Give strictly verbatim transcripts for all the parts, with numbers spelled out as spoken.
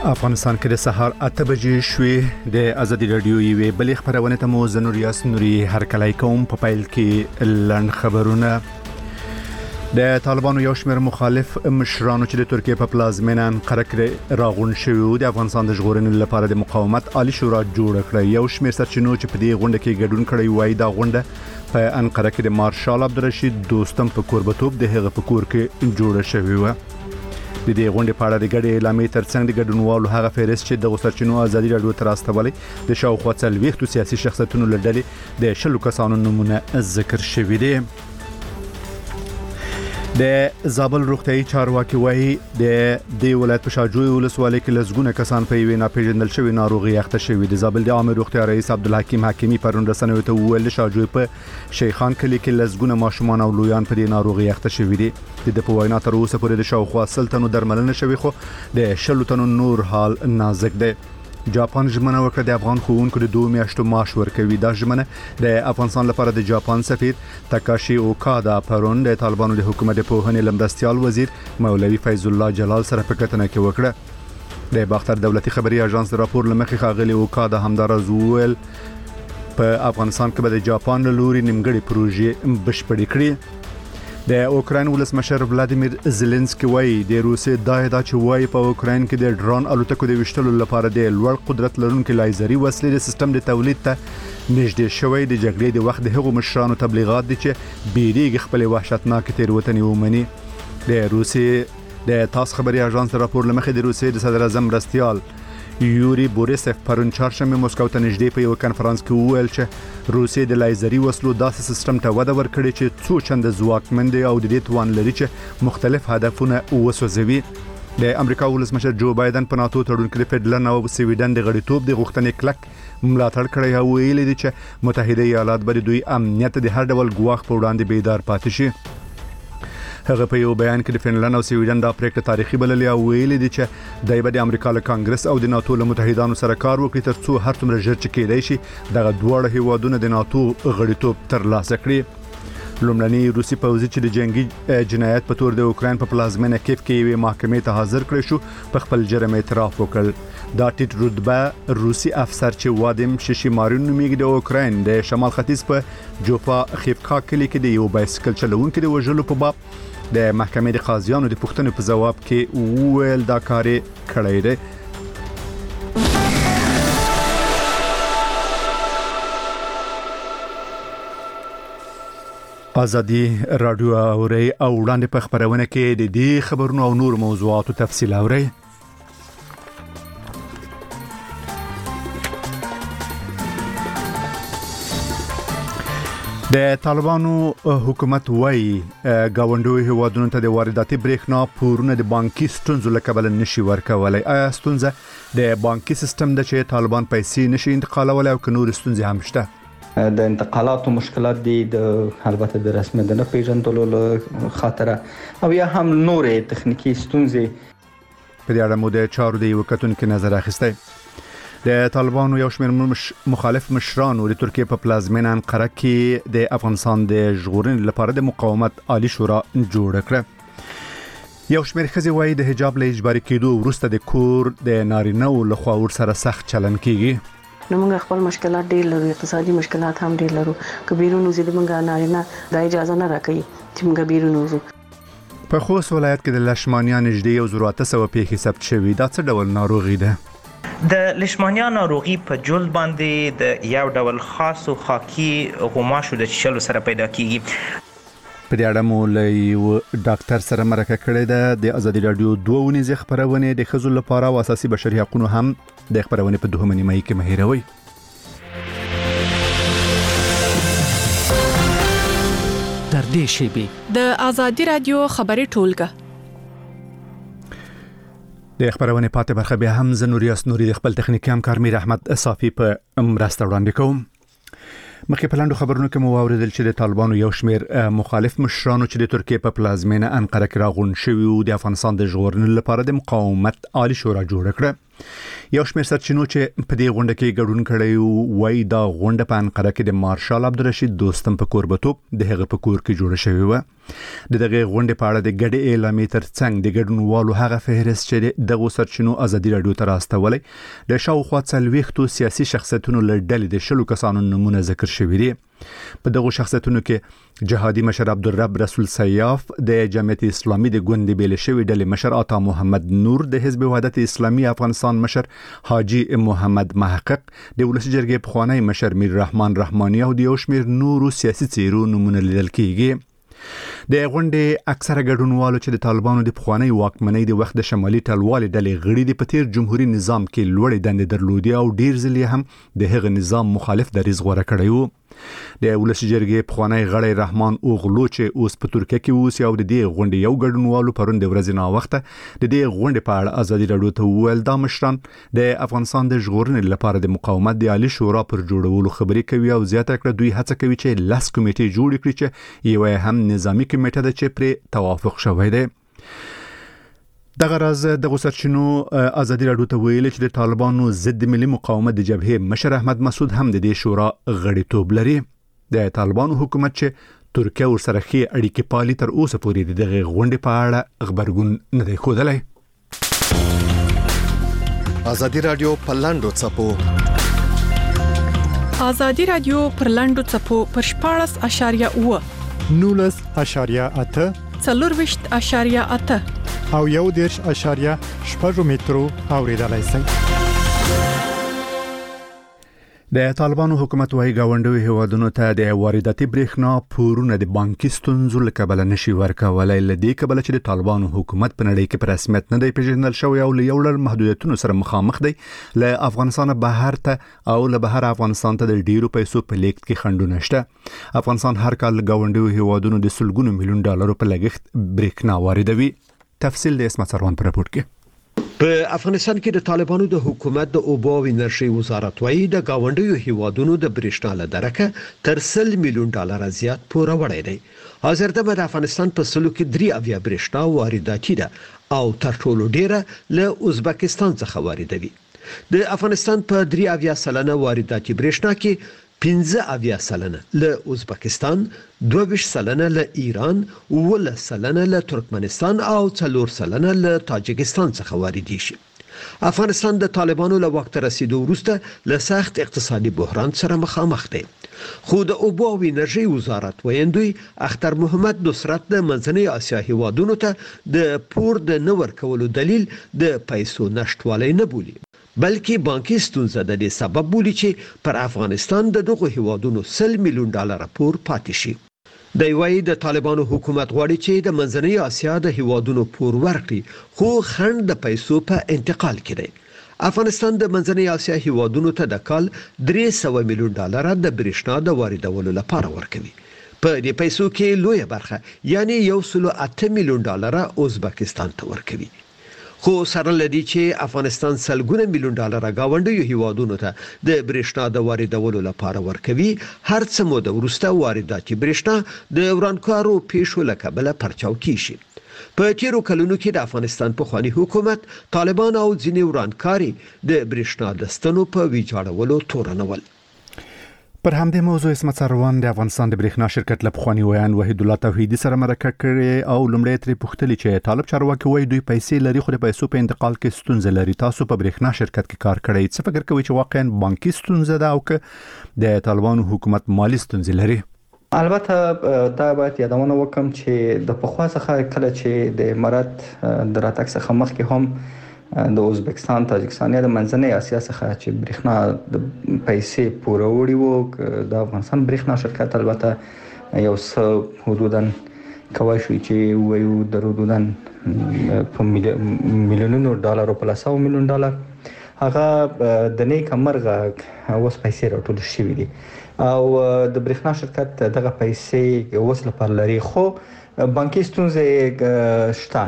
افغانستان کې د سهار اته بجې شوې د ازادي رادیو یوې بلې خبرونه ته مو زنور یاس نوري هرکلای کوم په پایل کې لړن خبرونه د طالبانو یو شمېر مخالف مشرانو چې د ترکیه په پلازمینه انقره کې راغون شوي د افغانستان د ژغورنې لپاره د مقاومت عالی شورا جوړ کړ. یو شمېر سرچینو چې په دې غونډه کې ګډون کړی وای دا غونډه په انقره کې د مارشال عبدالرشید دوستم په کوربتوب د هغه په کور کې جوړه شوې و. د دې غونډې په اړه د ګډې اعلامیې ترڅنګ د ګډونوالو هغه فهرست چې د سرچینو ازادي رادیو تر استولې د شاوخوا څلوېښتو سیاسي شخصیتونو له ډلې د شلو کسانو نومونه ذکر شوي دي. د زابل روغتيایي چارواکي وایي د دې ولایت په شاجوی ولسوالۍ کې لزګونه کسان په یوې ناپېژندل شوی ناروغي اخته شوي دي. زابل د عامه روغتیا رئیس عبدالحکیم حکیمی پرون رسنیو ته وویل شاجوی په شیخان کلی کې لزګونه ماشومان او لویان په دې ناروغي اخته شوي دي. د په وینا تر اوسه پورې د شاوخوا سلطنو درملنه شوي خو د شلو تنو نور حال نازک دی. جاپان ژمنه وکړه د افغان ښوونکو د دوه میاشتو معاش ورکوي. دا ژمنه د افغانستان لپاره د جاپان سفیر تاکاشي اوکادا پرون د طالبانو د حکومت د پوهنې لمرستيال وزیر مولوي فیض الله جلال سره په کتنه کې وکړه. د باختر دولتي خبري اژانس راپور لمخې خاغلی اوکادا همدارز ویل په افغانستان کې به د جاپان له لوري نیمګړې پروژې بشپړې کړي. د اوکراین ولسمشر ولادیمیر زيلنسکي وایي د روسیې د ادعا چې وایي په اوکراین کې د ډرون الوتکو د وشتلو لپاره د لوړ قدرت لرونکو لایزري وسلې د سیستم د تولید ته نږدې شوی د جګړې د وخت د هغو مشرانو تبلیغات دي چې بیریږي خپل وحشتناک تیروتنې ومني. د روسیې د تاس خبري اژانس راپور لمخې د روسیې د صدر اعظم مرستيال یوري بوریسف پرون چهارشنبه مسکو ته نږدې په یو کنفرانس کې وویل چې روسیې د لایزري وسلو داسې سیستم ته وده ورکړي چې څو چنده ځواکمن دي او د دې توان لري چې مختلف هدفونه وسوځوي. د امریکا ولسمشر جو بایدن په ناتو تړون کې د فدرالن او سویډن د غړیتوب د غوښتنې کلک ملاتړ کړی او ویلي دي چې متحده ایالات به دوی امنیت د هر ډول ګواښ په وړاندې بیدار پاتې شي. هغه په یو بیان کې د فنلند او سویډن د پریکړه تاریخي بللې او ویلي دي چې دای به د امریکا له کانګرس او د ناتو له متحدانو سره کار وکړي ترڅو هر څومره ژر چې کېدای شي دغه دواړه هیوادونه د ناتو غړیتوب ترلاسه کړي. لومړنی روسي پوځي چې د جنگي جنایت په تور د اوکراین په پلازمینه کیف کې یوې محکمې ته حاضر کړی شو په خپل جرم اعتراف وکړ. دا ټیټ رتبه روسي افسر چې وادیم ششیمارین نومیږي د اوکراین د شمال ختیځ په جوفا خیفکا کلی کې د یو بایسکل چلوونکي د وژلو په باب د محکمې د قاضیانو د پوښتنې په جواب کې وویل دا کار کړی دی. ازادي رادیو اوري او وړاندې په خبرونه کې د دې خبرونو او نور موضوعاتو تفصیل اوري. د طالبانو حکومت وایي گاونډوي هیوادونو ته د وارداتي برېښنا پورونه د بانکي ستونزو له کبله نشي ورکولای. آیا ستونزه د بانکي سیستم د چې طالبان پیسې نشي انتقالولای او که نور ستونزې هم شته؟ د انتقالاتو مشکلات دي د البته د رسمي د نه پیژندلو له خاطره او یا هم نورې تخنیکی ستونزې. په دې اړه مو د چارو د یو کتونکو نظر اخیستی. د طالبانو یو شمېر مش مخالف مشرانو د ترکیه په پلازمینه انقره کې د افغانستان د ژغورنې لپاره د مقاومت عالی شورا جوړ کړ. یو شمېر ښځې وایي د حجاب له اجباري کېدو وروسته د کور د نارینه‌و لخوا ورسره سخت چلن کیږي. نو موږ خپل مشکلات ډېر لرو، اقتصادي مشکلات هم ډېر لرو. کبیرونو زید موږ نارینه د اجازه نه راکړي چې موږ بیرونو وځو. په خوست ولایت کې د لشمانیا نږدې یو زر اته سوه پیښې ثبت شوي. دا څه ډول ناروغي ده؟ د لشمانیا ناروغي په جلد باندې د یو ډول خاص او خاکي غوماشو د چیچلو سره پیدا کیږي. په دې اړه مو له یو ډاکټر سره مرکه کړې ده. د ازادي رادیو دوه ونیزې خبرونه د ښځو لپاره او اساسي بشري حقوقو هم د خبرونه په دوه نیمه کې مهیروي. تر دې شیبه د ازادي رادیو خبري ټولګه د خبرونه پاتې برخه به هم زنوریاس نوري د خپل تخنیکی همکار میر احمد صافي په مرسته وړاندې کوم. مخکې په لاندو خبرونو کې مو واوریدل چې د طالبانو یو شمېر مخالف مشرانو چې د ترکیه په پلازمینه انقره کې راغون شوي او د افغانستان د ژغورنې لپاره د مقاومت عالی شورا جوړ کړ. یو شمېر سرچینو چې په دې غونډه کې ګډون کړی وای دا غونډه په انقره کې د مارشال عبدالرشید دوستم په کوربتوب د هغه په کور کې جوړه شوې و. د دغه غونډې په اړه د ګډې اعلامیې ترڅنګ د ګډونوالو هغه فهرست چې دغه سرچینو ازادي راډیو ته راستولی د شاوخوا څلوېښتو سیاسي شخصیتونو له ډلې د شلو کسانو نومونه ذکر شوي دي. په دغه شخصیتونو کې جهادي مشر عبدالرب رسول سیاف، د جمعیت اسلامي د ګوند بیل شوی ډلې مشر عطا محمد نور، د حزب وحدت اسلامي افغانستان مشر حاجی محمد محقق، د ولسي جرګې پخوانی مشر میر رحمان رحماني او د یو شمېر نورو سیاسي څیرو نومونه لیدل کیږي. د غونډې اکثره ګډونوالو چې د طالبانو د پخوانی واکمنۍ د وخت د شمالي ټلوالې ډلې غړي د پتیر جمهوریت نظام کې لوړې دندې درلودي او ډیر ځلې هم د هغه نظام مخالف دریځ غوره کړی وو. د ولسي جرګې پخوانی غړی رحمان اوغلو چې اوس په ترکیه کې اوسي او د دې غونډې یو ګډونوالو پرون د ورځې نا وخته د دې غونډې په اړه ازادي راډیو ته وویل دا مشران د افغانستان د ژغورنې لپاره د مقاومت د عالی شورا پر جوړولو خبرې کوي او زیاته کړه دوی هڅه کوي چې لاس کمیټې جوړ کړي چې یو هم نظامی کمیټه ده چې پر توافق شوی دی. دغه راز د سرچینو ازادي راډیو ته ویل چې د طالبانو ضد ملي مقاومت د جبهې مشر احمد مسعود هم د دې شورا غړیتوب لري. د طالبانو حکومت چې ترکیه ورسره ښې اړیکې پالي تر اوسه پورې دغه غونډې په اړه خبرګون نه دی ښودلی. ازادي راډیو په لاندو څپو ازادي راډیو پر لاندو څپو پر شپاړس اشاریه اوه نولس اشاریه اته څلورویشت اشاریه اته او یو دیرش اشاریه شپږ مترو اوریدلای شئ. د طالبانو حکومت وايي گاونډي هیوادونو ته د وارداتي برېښنا پورونه د بانکي ستونزو له کبله نشي ورکولای، لدې کبله چې د طالبانو حکومت په نړۍ کې په رسمیت نه دی پیژندل شوی او له یو لړ محدودیتونو سره مخامخ دی. له افغانستان بهر ته او له بهر افغانستان ته د ډیرو پیسو په لیږد کې خنډونه شته. افغانستان هر کال گاونډي هیوادونو د سلګونو میلیون ډالرو په لګښت برېښنا واردوي. تفصیل د اسمت سروان پر راپورټ کې. په افغانستان کې د طالبانو د حکومت د اوبو او انرژي وزارت وايي د گاونډیو هیوادونو د برېښنا له درکه تر سل میلیون ډالر زیات پور وړي دی. حاضر د افغانستان په سلو کې درې اویا برېښنا وارداتي ده او تر ټولو ډیره له ازبکستان څخه واردوي. د افغانستان په درې اویا سلنه وارداتي برېښنا کې پنځه اویا سلنه له ازبکستان، دوه ویشت سلنه له ایران، اوولس سلنه له ترکمنستان او څلور سلنه له تاجکستان څخه واردېږي. افغانستان د طالبانو له وخت رسیدو وروسته له سخت اقتصادي بحران سره مخامخ دی. خو د اوبو او انرژي وزارت ویندوی اختر محمد نصرت د منځنۍ اسیا هیوادونو ته د پور د نه ورکولو دلیل د پیسو نشټوالی نه بولي، بلکې بانکي ستونزه د دې سبب بولي چې پر افغانستان د دغه هیوادونو سل میلیون ډالر پور پاتې شي. د وایي د طالبانو حکومت غواړي چې د منځنۍ اسیا د هیوادونو پور ورکړي، خو خنډ د پیسو په انتقال کې دی. افغانستان د منځنۍ اسیا هیوادونو ته د کال درې سوه میلیون ډالر د برېښنا د واردولو لپاره ورکوي. په دې پیسو کې لویه برخه یعنی یو سل اته میلیون ډالر ازبکستان ته ورکوي. خو سره لدی چې افغانستان سلګونه میلیون ډالر گاونډیو هیوادونو ته د برېښنا د واردولو لپاره ورکوي، هر څه مو د ورسته وارداتي برېښنا د ورانکارو پیښو له کبله پرچاو کیږي. په تیرو کلونو کې د افغانستان پخوانی حکومت طالبان او ځینې ورانکاري د برېښنا د ستنو په ویجاړولو تورنول. پر همدې موضوع اسمت سروان د افغانستان د برېښنا شرکت له پخوانی ویان وحید الله توحیدي سره مرکه کړې او لومړی ترې پوښتلې چې طالب چارواکي وایي دوی پیسې لري خو د پیسو په انتقال کې ستونزه لري. تاسو په برېښنا شرکت کې کار کړی، څه فکر کوئ چې واقعا بانکي ستونزه ده او که د طالبانو حکومت مالی ستونزې لري؟ البته دا باید یادونه وکم چې د پخوا څخه کله چې د امارات د راتګ څخه مخکې هم د ازبکستان، تاجکستان یا د منځنۍ اسیا څخه چې برېښنا د پیسې پوروړي وو، د افغانستان برېښنا شرکت البته یو څه حدوداً کوای شو چې وایو د حدوداً په میلیونونو ډالرو په لسو میلیون ډالر هغه د نیک مرغه اوس پیسې راټول شوي دي او د برېښنا شرکت دغه پیسې اوس لپاره لري، خو بانکي ستونزې شته.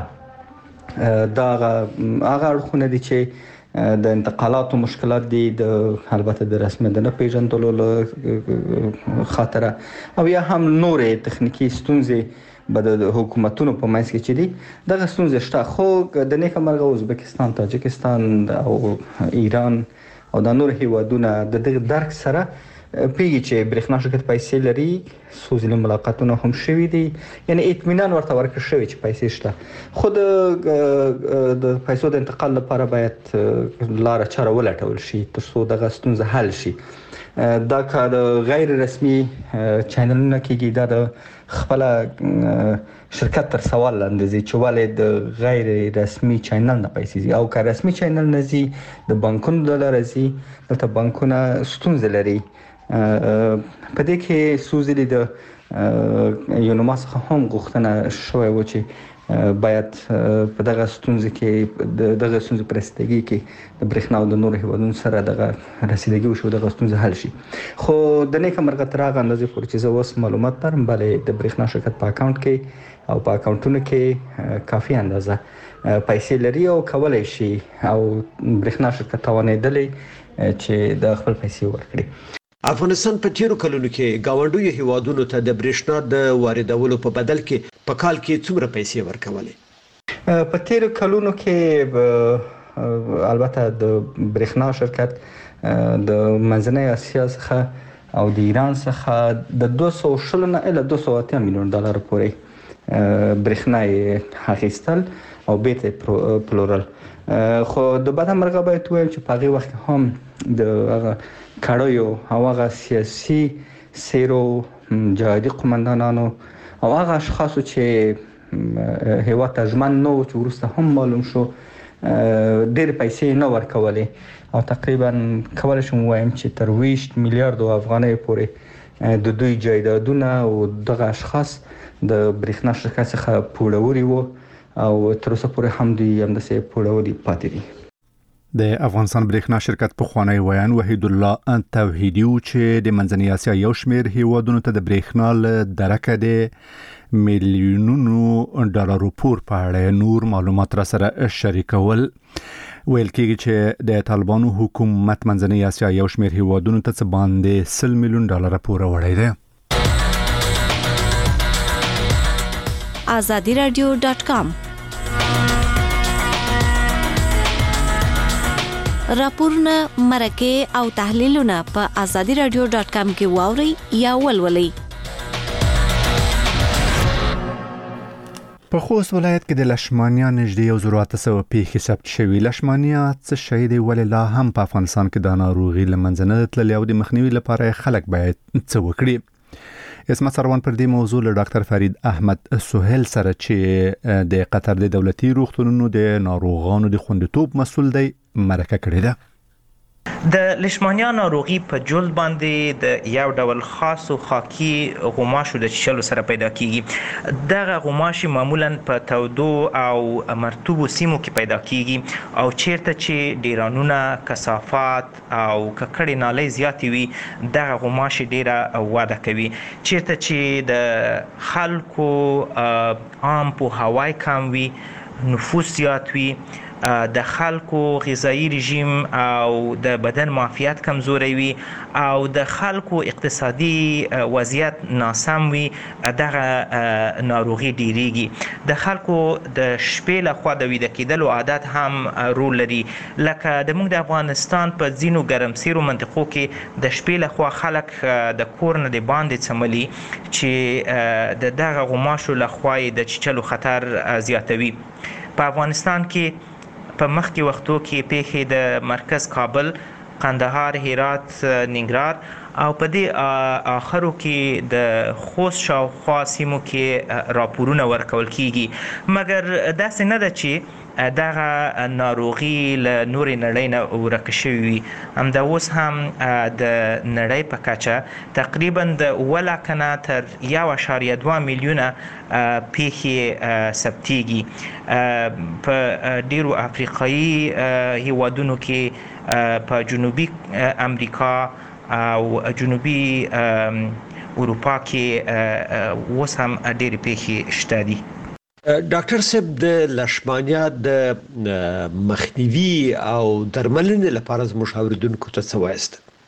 دا هغه اړخونه دي چې د انتقالاتو مشکلات دي، د البته د رسمیت نه پیژندلو خاطر او یا هم نورې تخنیکی ستونزې به د حکومتونو په منځ کې چې دي دغه ستونزې شته. خو د نیکه مرغه ازبکستان، تاجکستان او ایران او د نور هیوادونو د دغه درک سره پیږي چې برېښنا شرکت پیسې لري، څو ځله ملاقاتونه هم شوي دي، یعنی اطمینان ورته ورکړل شوی چې پیسې شته. خو د پیسو د انتقال لپاره باید لاره چاره ولټول شي تر څو دغه ستونزه حل شي. دا کار غیر رسمي چینلونه کېږي، دا د خپل شرکت تر سوال لاندې ځي چې ولې د غیر رسمي چینل نه پیسې ځي، او که رسمي چینل نه ځي د بانکونو د لارې ځي. دلته بانکونه ستونزې لري. په دې کې څو ځلې د یو نوما څخه هم غوښتنه شوې و چې باید په دغه ستونزې کې د دغه ستونزې په رسیدګۍ کې د برېښنا او د نورو هیوادونو سره دغه رسیدګي وشي، دغه ستونزې حل شي. خو د نیکه مرغه تر هغه اندازې پورې چې زه اوس معلومات لرم، بلې د برېښنا شرکت په اکاونټ کې او په اکاونټونو کې کافي اندازه پیسې لري او کولای شي او برېښنا شرکت توانېدلی چې د خپل پیسې ورکړي. افغانستان په تیرو کلونو کې گاونډیو هیوادونو ته د برېښنا د واردولو په بدل کې په کال کې څومره پیسې ورکولې؟ په تیرو کلونو کې البته د برېښنا شرکت د منځنۍ اسیا څخه او د ایران څخه د دوه سوه شل نه الی دوه سوه اتیا میلیون ډالر پورې برېښنا یې اخیستل او بیرته پلورل. خو د بده مرغه باید ووایم چې په هغې وخت کې هم د هغه کړیو او هغه سیاسي څیرو، جهادي قومندانانو او هغه اشخاصو چې هیواد ته ژمن نه وو، چې وروسته هم معلوم شو ډېرې پیسې نه ورکولې او تقریبا کولی شم ووایم چې تر ویشت میلیارډو افغانیو پورې د دوی جایدادونه او دغه اشخاص د برېښنا شرکت څخه پوړوري وو او تر اوسه پورې هم دوی همداسې پوړوري پاتې دي. د افغانستان برېښنا شرکت پخوانی ویان وحید الله توحیدي و چې د منځنۍ اسیا یو شمېر هیوادونو ته د برېښنا له درکه د میلیونونو ډالرو پور په اړه نور معلومات را سره شریکول. ویل کېږي چې د طالبانو حکومت منځنۍ اسیا یو شمېر هیوادونو ته څه باندې سل میلیون ډالر پور وړی دی. آزادی رادیو ډاټ کام راپورونه، مرکه او تحلیلونه په آزادی رادیو ډاټ کام کې واورئ یا ولولئ. په خوست ولایت کې د لشمانیا نږدې یو زر اته سوه پیښې ثبت شوي. لشمانیا څه شی دی، ولې لا هم په افغانستان کې د ناروغي له منځه نه تللې او د مخنیوي لپاره خلک باید څه وکړي؟ اسمت سروان پر دې موضوع له ډاکټر فرید احمد سهیل سره چې د قطر د دولتي روغتونونو د ناروغانو د خوندیتوب مسؤل دی مرکه کړې ده. د لیشمانیا ناروغي په جلد باندې د یو ډول خاصو خاکي غوماشو د چیچلو سره پیدا کیږي. دغه غوماشي معمولا په تودو او مرطوبو سیمو کې پیدا کیږي او چیرته چې ډیرانونه، کثافات او ککړې نالۍ زیاتې وي دغه غوماشي ډیره وده کوي. چیرته چې د خلکو عام پوهاوی کم وي، نفوس زیات وي، د خلکو غذایی رژیم او د بدن معافیت کمزوري وي او د خلکو اقتصادي وضعیت ناسم وي، دغه ناروغي ډیریږي. د خلکو د شپې لخوا د ویده کېدلو عادت هم رول لري. لکه د موږ د افغانستان په ځینو ګرمسیرو منطقو کې د شپې لخوا خلک د کور نه د باندې څملي چې د دغه غوماشو لخوا د چیچلو خطر زیاتوي. په افغانستان کې په مخکې وختو کې پیښې د مرکز کابل، قندهار، هرات، ننګرهار او په دې آخرو کې د خوست شاوخوا سیمو کې راپورونه ورکول کیږي. مګر داسې نه ده چې دغه ناروغي له نورې نړۍ نه ورکه شوې وي. همدا اوس هم د نړۍ په کچه تقریبا د اووه لکه نه تر یو اعشاریه دوه میلیونه پیښې ثبتېږي. په ډیرو افریقایي هیوادونو کې، په جنوبي امریکا او جنوبي اروپا کې اوس هم ډېرې پیښې شته دي. ډاکټر صاحب، د لشمانیا د مخنیوي او درملنې لپاره زموږ اوریدونکو ته څه وایست؟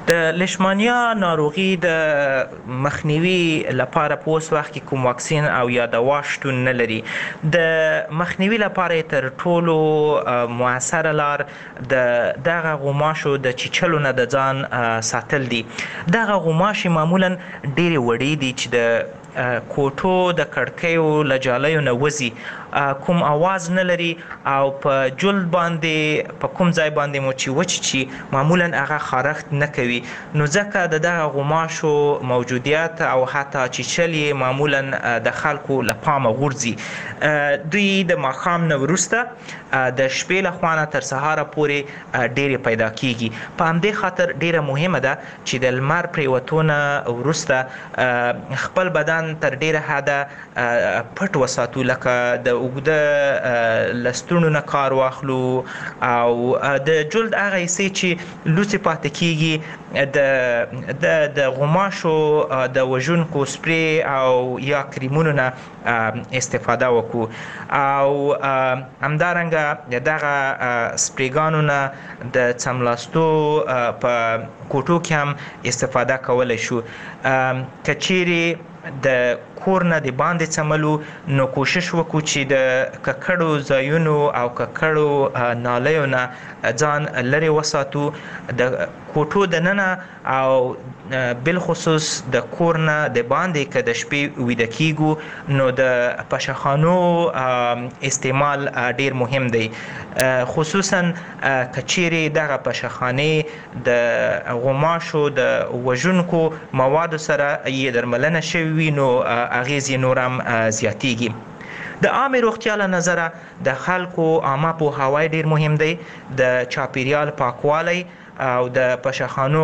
د لیشمانیا ناروغي د مخنیوي لپاره په اوس وخت کې کوم واکسین او یا دوا شتون نه لري. د مخنیوي لپاره تر ټولو موثره لار د دغه غوماشو د چیچلو نه د ځان ساتل دي. دغه غوماشي معمولا ډېرې وړې دي چې د کوټو د کړکیو له جالیو نه وځي، کوم आवाज نه لري او په جلد باندې په کوم ځای باندې مو چې وچ معمولا هغه خارښت نه کوي. نو ځکه د دغه غوماشو موجودیت او حتی چیچل یې معمولا د خلکو له پامه غورځي. دوی د ماښام نه وروسته د شپې له خوا نه تر سهاره پورې ډېرې پیدا کیږي. په همدې خاطر ډېره مهمه ده چې د لمر پرېوتو نه وروسته خپل بدن تر ډېره حده پټ وساتو، لکه د اوږده لستوڼو نه کار واخلو او د جلد هغه حصې چې لوڅې پاتې کیږي د د د غوماشو د وژونکو سپری او یا کریمونو نه استفاده وکړو او همدارنګه دغه سپریګانو نه د څملاستو په کوټو کې هم استفاده کولی شو. که چیرې د کور نه د باندې څملو نو کوشش وکړو چې د ککړو ځایونو او ککړو نالیو نه ځان لرې وساتو. د کوټو دننه او بالخصوص د کور نه د باندې که د شپې ویده کیږو نو د پشخانو استعمال ډیر مهم دی، خصوصا که چیرې دغه پشخانې د غوماشو د وژونکو موادو سره یې درملنه شوي وي نو اغیز یې نور هم زیاتیږي. د عامې روغتیا له نظره د خلکو عامه پوهاوی ډیر مهم دی، د چاپیریال پاکوالی او د پشخانو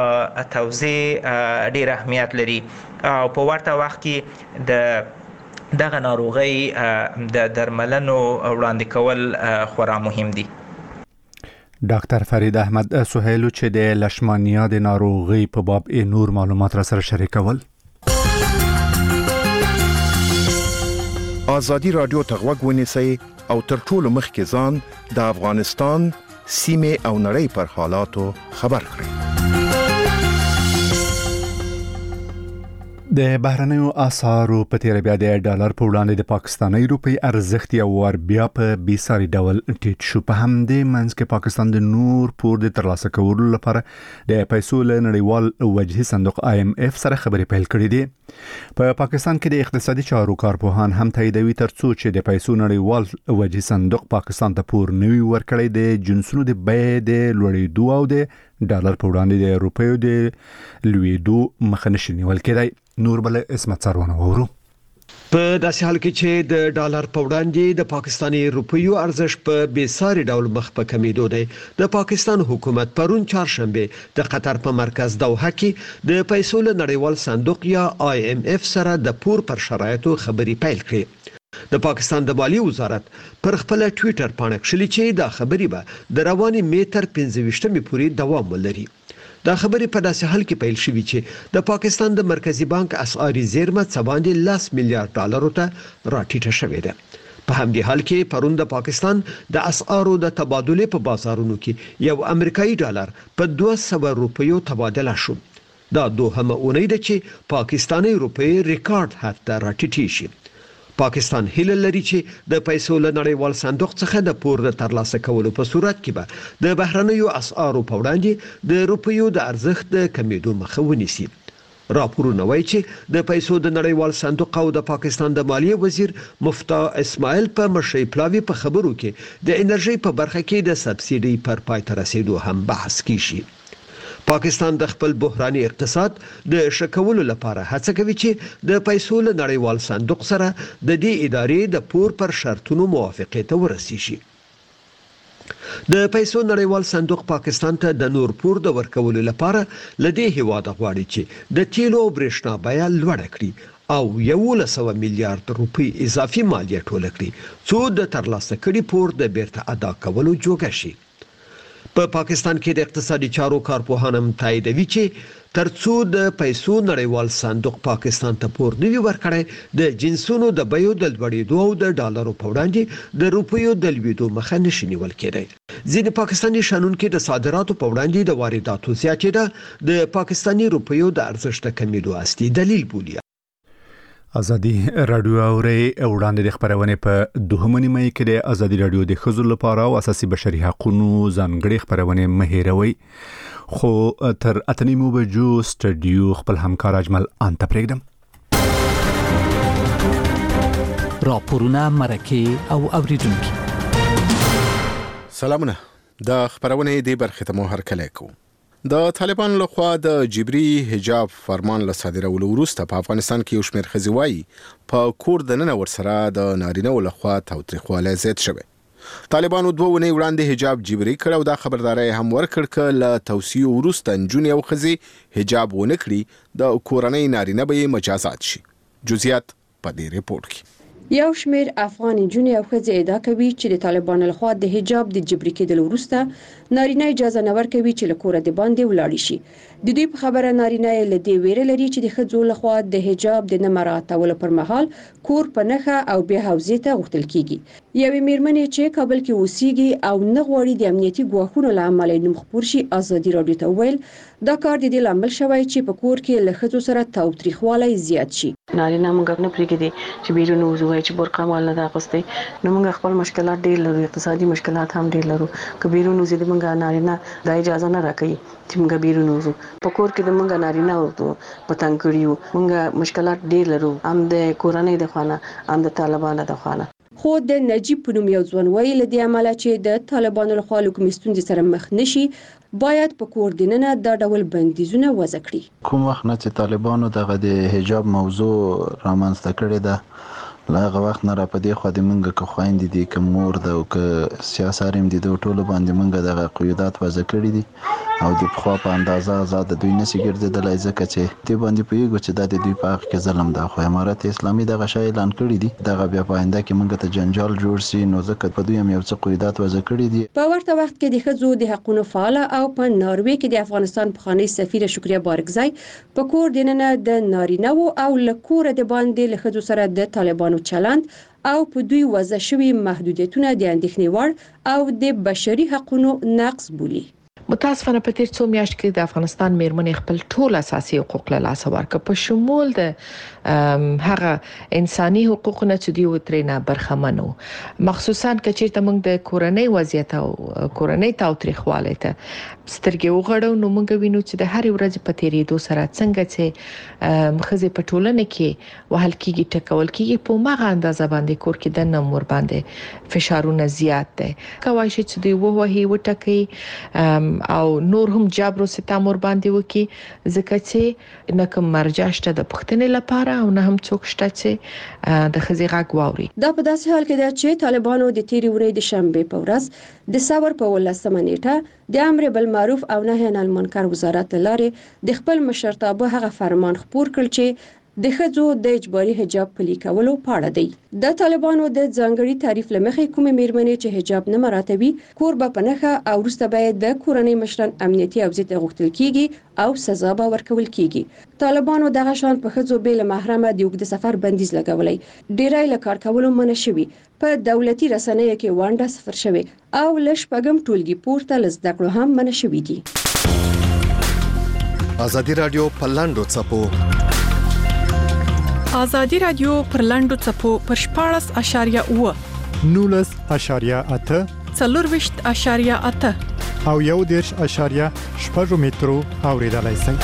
توزیع ډیر اهمیت لري او په ورته وخت کې د دغه ناروغۍ د درملنو وړاندې کول خورا مهم دي. ډاکټر فرید احمد سهیلو چې د لیشمانیا د ناروغۍ په باب نور معلومات را سره شریکول. آزادی رادیو ته غوږ ونیسئ او تر ټولو مخکې ځان د افغانستان سیمه او نړۍ پر حالاتو خبر کړئ. د بهرنیو اسعارو په تیر بیا د ډالر په وړاندې د پاکستاني روپی ارزښت یو ور بیا په بیساري ډول ټیټ شو. په همدې منځ کې پاکستان د نور پور د ترلاسه کولو لپاره د پیسو له نړیوال وجهي صندوق آی ایم اف سره خبرې پیل کړې دي. په پاکستان کې د اقتصادي چارو کارپوهان هم تاییدوي ترڅو چې د پیسو نړیوال وجهي صندوق پاکستان ته پور نوي ورکړي د جنسونو د بیې د لوړېدو او د ډالر په وړاندې د روپیو د لوړېدو مخه نشي نیول کېدای. نور بل اسمت سروانه وورو. په داسې حال کې چې د ډالر په وړاندې د پاکستاني روپیو ارزښت په بیساري ډول مخ په کمیدو دی. د پاکستان حکومت پرون چهارشنبه د قطر په مرکز دوحه کې د پیسو له نړیوال صندوق یا آی ایم اف سره د پور پر شرایطو خبرې پیل کړې. د پاکستان د مالی وزارت پر خپل ټوئیټر باندې کړي چې دا خبرې به د رواني میتر پنځه ویشتمې پورې دوام ولري. دا خبرې په داسې حال کې پیل شوې چې د پاکستان د مرکزی بانک اسعاري زیرمه څه باندې لس میلیارډ ډالرو ته راټیټه شوې ده. په همدې حال کې پرون د پاکستان د اسعارو د تبادله په بازارونو کې یو امریکایي ډالر په دوه سوه روپیو تبادله شو. دا دوهمه اونۍ ده چې پاکستاني روپی ریکارډ حد ته راټیټې شي. پاکستان هیله لري چې د پیسو له نړیوال صندوق څخه د پور د ترلاسه کولو په صورت کې به د بهرنیو اسعارو په وړاندې د روپیو د ارزښت د کمیدو مخه ونیسي. راپورونه وایي چې د پیسو د نړیوال صندوق او د پاکستان د مالیې وزیر مفتاح اسماعیل په مشرۍ پلاوي په خبرو کې د انرژي په برخه کې د سبسیډي پر پای ته رسیدو هم بحث کیږي. پاکستان د خپل بحراني اقتصاد د شکولو لپاره هڅه کوي چې د پیسو له نړیوال صندوق سره د دې ادارې د پور پر شرطونو موافقه ته ورسیږي. د پیسو نړیوال صندوق پاکستان ته د نور پور د ورکولو لپاره لدې هیواد غواړي چې د تیلو او برېښنا بیه لوړه کړي او یو سوه میلیارډ روپی اضافي مالیه ټوله کړي څو د ترلاسه کړي پور د بیرته ادا کولو جوګه شي. په پاکستان کې د اقتصادي چارو کارپوهان هم تاییدوي چې ترڅو د پیسو نړیوال صندوق پاکستان ته پور نوي ورکړي د جنسونو د بیو د لوړېدو او د ډالرو په وړاندې د روپیو د لوېدو مخه نشي نیول کېدای. ځینې پاکستاني شنونکو د صادراتو په وړاندې د وارداتو زیاتېدا د پاکستاني روپیو د ارزښت کمیدو اصلي دلیل بولي. ازادي رادیو اوري وړاندې د خبرونه په دوهمه نیمه کې د ازادي رادیو د خزو لپاره او اساسي بشري حقوقو ځانګړي خبرونه مهیروي خو تر اتنیمو بجو سټډیو خپل همکار اجمل انت پرېږدم. راپورونه مرکه او اوریدونکو سلامونه. د خبرونه دی برخه ته مو هر کله کو. د طالبان لخوا د جبري حجاب فرمان له صادرولو وروسته په افغانستان کې یو شمېر ښځې وایي په کور دننه ورسره د نارینه‌و لخوا تاوتریخوالی زیات شوی. طالبانو دوه ونې وړاندې حجاب جبري کړ او دا خبرداري هم ورکړ ک له توصیو وروسته نجونې او ښځې حجاب ونه کړي د کورنۍ نارینه به مجازات شي. جزئیات په دې ریپورت کې. یو شمیر افغان نجونې او ښځې ادعا کوي چې د طالبانو لخوا د حجاب د جبري کېدل وروسته نارینه اجازه نه ورکوي چې له کوره د باندې ولاړ شي. د دوی په خبره نارینه له دې ویره لري چې د ښځو لخوا د حجاب د نه مراعاتولو پر مهال کور په نخښه او بیا حوزې ته غوښتل کیږي. یوې میرمنې چې کابل کې اوسېږي او نه غواړي د امنیتي ګواښونو له امله نوم خپور شي ازادي رادیو ته ویل دا کار د دې لامل شوی چې په کور کې له ښځو سره تاوتریخوالی زیات شي. نارینه موږ نه پریږدي چې بیرون وځو چې برقه مال نه اغوستي نو موږ خپل مشکلات ډېر لرو، اقتصادي مشکلات هم ډېر لرو. که بیرون وځي د موږ نارینه د اجازه نه راکړي چې موږ بیرون وځو. په کور کې د موږ نارینه ورته پتنګ کړیو موږ مشکلات ډېر لرو، هم د کورنۍ د خوانه هم د طالبانو د خوانه. خو د نجیب په نوم یو ځوان وایي له دې عمله چې د طالبانو لخوا له کومې ستونزې سره مخ نشي باید په کور دننه دا ډول بندیزونه وضع کړي. کوم وخت نه چې طالبانو دغه د حجاب موضوع رامنځته کړې ده لا هغه وخت نه را پدې خو د منګه که خويندې دي که مور ده او که سیاساریم دي د ټولو باندې منګه دغه قیودات وضع کړي دي او د خو په اندازه آزاد دوی نشي ګرځیدلای ځکه چې دې باندې پیږي چې د دوی په حق کې ظلم ده. خو امارات اسلامي دغه شی اعلان کړی دي دغه بیا په آینده کې منګه ته جنجال جوړ شي نو ځکه په دوی هم یو څه قیودات وضع کړي دي. په ورته وخت کې د ښځو د حقوقو فعال او په ناروې کې د افغانستان پخوانی سفیر شکریا بارکزای په کور دننه د نارینه او لکور د باندې له ښځو سره د طالبانو چلند او په دوی وضع شوی محدودیتونه د اندېښنې وړ او د بشري حقوقو نقض بولي. متاسفانه په تیر څو میاشتو کې د افغانستان میرمنې خپل ټول اساسي حقوق له لاسه ورکړ په شمول د هغه انساني حقوقونه چې دی وترینه برخمنو مخصوصا کچېرته موږ د کورنۍ وضعیت او کورنۍ تاوتریخوالی ته سترګې وغړو نو موږ وینو چې د هر ورځ په تیریدو سره څنګه چې مخزه په ټولنه کې وهل کېږي ټکول کېږي په ماغه اندازه باندې کور کې د نمبر باندې فشارونه زیات دي کوي چې دی ووهي وټکي او نور هم جبر او ستم ور باندې وکي ځکه چې نه کوم مرجع شته د پښتنې لپاره او نه هم څوک شته چې د خزي غږ واوري. دا په داسې حال کې ده چې طالبانو د تیری ورځې د شنبه په ورځ د ثور په ولسمه نیټه د امر بالمعروف او نهي عن المنکر وزارت لارې د خپل مشرتابه هغه فرمان خپور کړ چې د ښځو د اجباري حجاب پلي کولو په اړه دی. د طالبانو د ځانګړي تعریف لمخې کومې میرمنې چې حجاب نه مراعاتوي کور به په نخښه او وروسته باید د کورنۍ مشران امنیتي او ضد غوښتل کیږي او سزا به ورکول کیږي. طالبانو دغه شان په ښځو بیل محرمه د اوږد سفر بندیز لګولای ډیری له کار کولو منع شوي په دولتي رسنیو کې وانډه صفر شوي او ل شپږم ټولګي پورته لزده کړو هم منع شوي دي. ازادي رادیو په لاندو چپو ازادي رادیو پر لاندو چپو پر شپاړس اشاریه اوه نولس اشاریه اته څلورویشت اشاریه اته او یو دیرش اشاریه شپږ مترو اوریدلای شئ.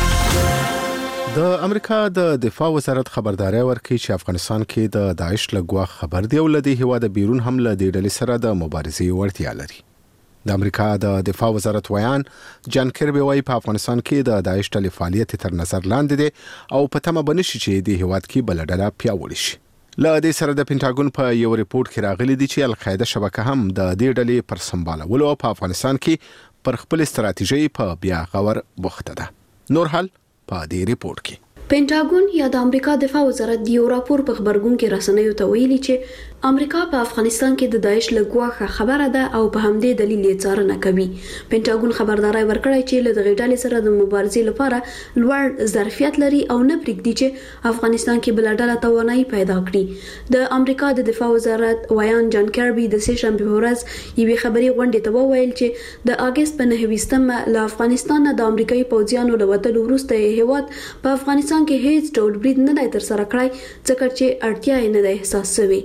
د امریکا د دفاع وزارت خبرداري ورکړي چې افغانستان کې د داعش لګوا خبر دی ولدي هوا د بیرون حمله د ډلې سره د مبارزې وړتیا لري. د امریکا د دفاع وزارت ویان جان کربي وايي په افغانستان کې د داعش ډلې فعالیت تر نظر لاندې دي او په تمه بنشي چې د هیواد کې بلډله پیاوړي شي. له دې سره د پینټاګون په یو ریپورت کې راغلي دي چې القاعده شبکه هم د دې ډلې پر سمبالولو په افغانستان کې پر خپل استراتیژي په بیا غور بوخته ده. نور حال په دې ریپورت کې پینټاګون یا د امریکا دفاع وزارت د یو راپور په خبرګون کې رسنیو ته ویلي چې امریکا په افغانستان کې د داعش له ګواښه خبره ده او په همدې دلیل یې څارنه کوي. پینټاګون خبرداري ورکړی چې له دغې ډلې سره د مبارزې لپاره لوړ ظرفیت لري او نه پرېږدي چې افغانستان کې بله ډله توانایي پیدا کړي. د امریکا د دفاع وزارت ویان جان کربي د سې شنبې په ورځ یوې خبري غونډې ته وویل چې د اګست په نهه ویشتمه له افغانستان نه د امریکایي پوځیانو له وتلو وروسته یې هېواد په افغانستان کې هیڅ ډول برید نه دی ترسره کړی ځکه چې اړتیا یې نه دی احساس شوې.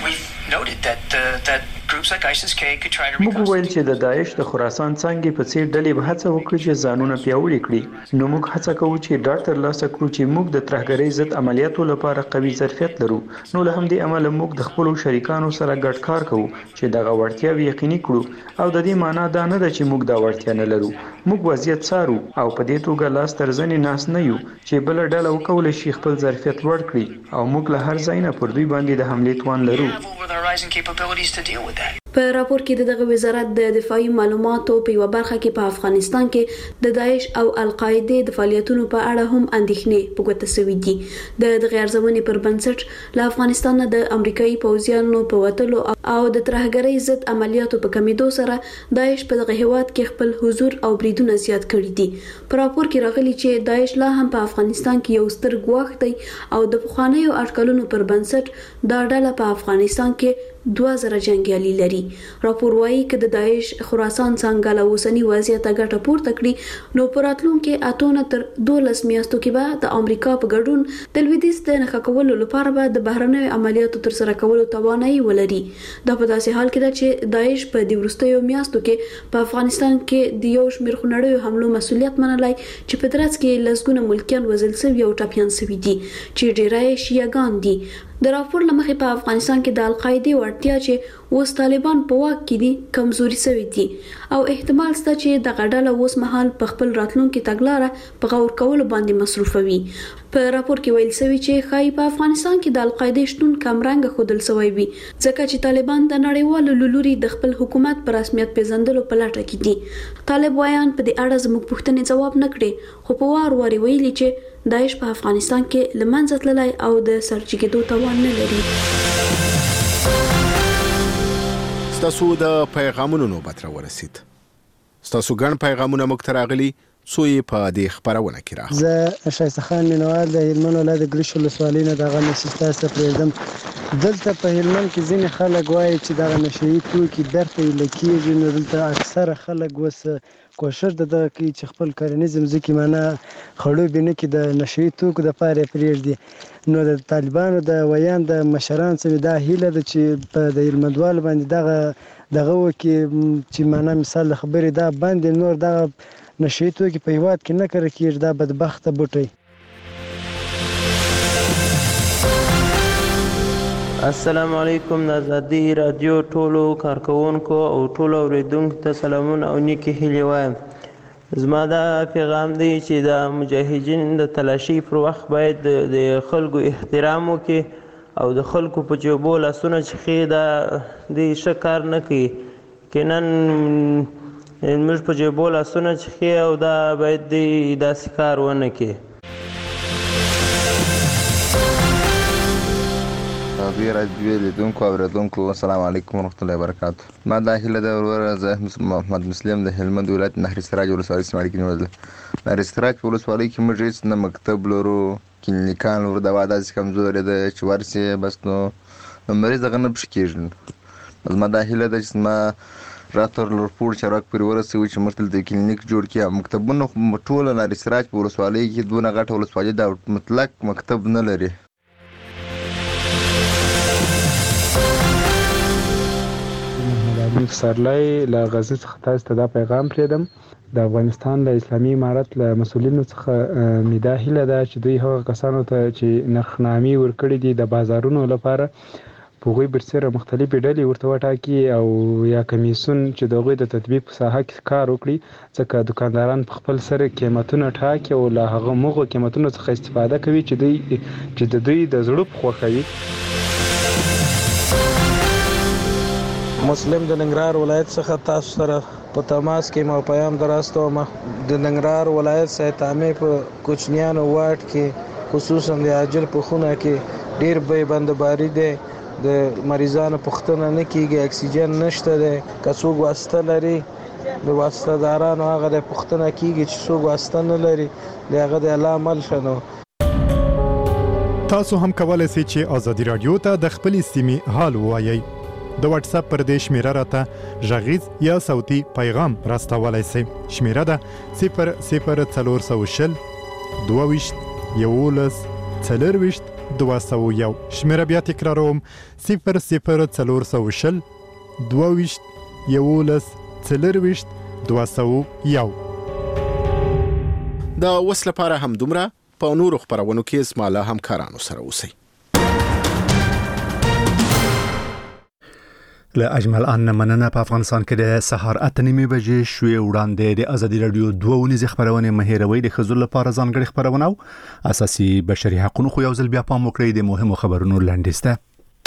موږ وویل چې د داعش د خراسان څانګې په څیر ډلې به هڅه وکړي چې ځانونه پیاوړي کړي. نو موږ هڅه کوو چې ډاډ ترلاسه کړو چې موږ د ترهګرۍ ضد عملیاتو لپاره قوي ظرفیت لرو. نو له همدې امله موږ د خپلو شریکانو سره ګډ کار کوو چې دغه وړتیاوې یقیني کړو او د دې معنا دا نه ده چې موږ دا وړتیا نه لرو. موږ وضعیت څارو او په دې توګه لاس تر زنې ناست نه یو چې بل ډله وکولای شي خپل ظرفیت لوړ کړي او موږ له هر ځای نه پر دوی باندې د حملې توان لرو. په راپور کې د دغه وزارت د دفاعي معلوماتو په یو برخه کې په افغانستان کې د داعش او القاعده د فعالیتونو په اړه هم اندېښنې په ګوته شوې دي. د دغه ارزونې پر بنسټ له افغانستان نه د امریکایي پوځیانو په وتلو او د ترهګرۍ ضد عملیاتو په کمیدو سره داعش په دغه هیواد کې خپل حضور او بریدونه زیات کړي دي. په راپور کې راغلي چې داعش لا هم په افغانستان کې یو ستر ګواښ دی او د پخوانیو اټکلونو پر بنسټ دا ډله په افغانستان کې دوه زره جنگیالي لري. راپور وايي چې د داعش خراسان څنګه له اوسنی وضعیت ګټه پورته کړي نو په راتلونکي اتونه تر دولس میاشتو کې به د امریکا په ګډون د لویدیځ د نښه کولو لپاره به د بهرنیو عملیاتو ترسره کولو توانایي ولري. دا په داسې حال کې ده چې داعش په دې وروستیو میاشتو کې په افغانستان کې د یو شمېر خونړیو حملو مسؤلیت منلی چې په ترڅ کې لسګونه ملکیان وژل شوي او ټپیان شوي دي چې ډیری یې شیعهګان دي. د راپور له مخې په افغانستان کې د القاعده وړتیا چې اوس طالبان په واک کې دي کمزوري شوي دي او احتمال شته چې دغه ډله اوس مهال په خپل راتلونکي تګلاره په غور کولو باندې مصروفوي. په راپور کې ویل شوی چې ښایي په افغانستان کې د القاعده شتون کمرنګه ښودل شوی وي ځکه چې طالبان د نړیوالو له لوري د خپل حکومت په رسمیت پیژندلو په لټه کې دي. طالب وایان په دې اړه زموږ پوښتنې ځواب نه کړې خو په وار وار ویلي چې داعش په افغانستان کې له منځه تللی او د سرچې کېدو توان نه لري. ستاسو د پیغامونو نوبت راورسید. ستاسو ګڼ پیغامونه موږ ته راغلي څو یې په دې خپرونه کې راغلي. زه شایسته خان مینوال د هلمند ولایت ګریش ولسوالۍ نه دغه نشي ستاسو پرېږدم. دلته په هلمند کې ځینې خلک وایي چې دغه نشهیي توکي درته ایله کېږي نو دلته اکثره خلک اوس کوشش د دغه کوي چې خپل کرنیز ځمکې معنا خړوبې نه کړي د نشهیي توکو دپاره یې پرېږدي. نو د طالبانو د ویان د مشران څخه دا هیله ده چې په د هلمندوالو باندې دغه دغه وکړي چې معنا مثال د خبرې دا باندې نور دغه نشهیي توکي په هېواد کې نه کره کېږي دا بدبخته بوټی. السلام علیکم د ازادي رادیو ټولو کارکوونکو او ټولو اورېدونکو ته سلامونه او نیکې هیلې وایم. زما دا پیغام دی چې د مجاهدین د تلاشي پر وخت باید د خلکو احترام وکړي او د خلکو په جیبو لاسونه چخي دا د ښه کار نه کوي. کینن موږ په جیبو لاسونه چخي او دا باید د داسې کار ونه کړي. ازادي رادیو لیدونکو او اورېدونکو السلام علیکم ورحمت الله وبرکاتو. ما دا هیله ده وروره زه محمد مسلم د هلمند ولایت نهر سراج ولسوالۍ سیمه کې نیولې. نهر سراج په ولسوالۍ کې موږ هېڅ نه مکتب لرو کلینیکان لرو دوا داسې کمزورې ده چې ورسې بس نو نو مریض هغه نه پشي کېږي. زما دا هیله ده چې زما راته لورپوړ چارواکي پورې ورسوي چې موږ دلته کلینیک جوړ کړي. مکتبونه خو ټوله نهر سراج په ولسوالۍ کې دونه غټه ولسوالۍ ده مطلق مکتب نه لري. پسرلی له غزني څخه تاسو ته دا پیغام پرېږدم. د افغانستان له اسلامي امارت له مسؤلینو څخه مې دا هیله ده چې دوی هغه کسانو ته چې نرخنامې ورکړي دي د بازارونو لپاره په هغوی برسېره مختلفې ډلې ورته وټاکي او یا کمیسیون چې د هغوی د تطبیق په ساحه کې کار وکړي ځکه دوکانداران په خپل سر قیمتونه ټاکي او له هغه مغو قیمتونو څخه استفاده کوي چې دوی چې د دوی د زړه په خوښه وي. مسلم د ننګرهار ولایت څخه تاسو سره په تماس کې مو پیغام دراستوم. د ننګرهار ولایت سید عامې په کوچنیانو واټ کې خصوصا د عاجل په خونه کې ډیر به بندباری دی د مریضانو پوښتنه نه کیږي اکسیجن نشته دی که څوک واسطه لري د واسطه دارانو هغه د پوښتنه کیږي چې څوک واسطه نه لري د هغه د الله عمل شنو. تاسو هم کولای شئ چې ازادي رادیو ته د خپل سیمې حال ووایي. د واتس اپ پر دې شمیره راته غږیز یا صوتي پیغام راستولای شئ. شمیره ده صفر صفر څلور سوه شل دوه ویشت یولس څلور ویشت دوه سوه یو. شمیره بیا تکراروم صفر صفر څلور سوه شل دوه ویشت یولس څلور ویشت دوه سوه یو. د اوس لپاره هم دومره. په نورو خبرونو کې زما له همکارانو سره اوسئ. له اجمل ان مننه. په افغانستان کې د سهار اته نیمې بجې شوې وړاندې د ازادي رادیو دوه ونیزې خبرونه مهیروي د خزر لپاره ځانګړي خبرونه او اساسي بشري حقوقو خو یو ځل بیا پام وکړئ د مهمو خبرونو لاندسته.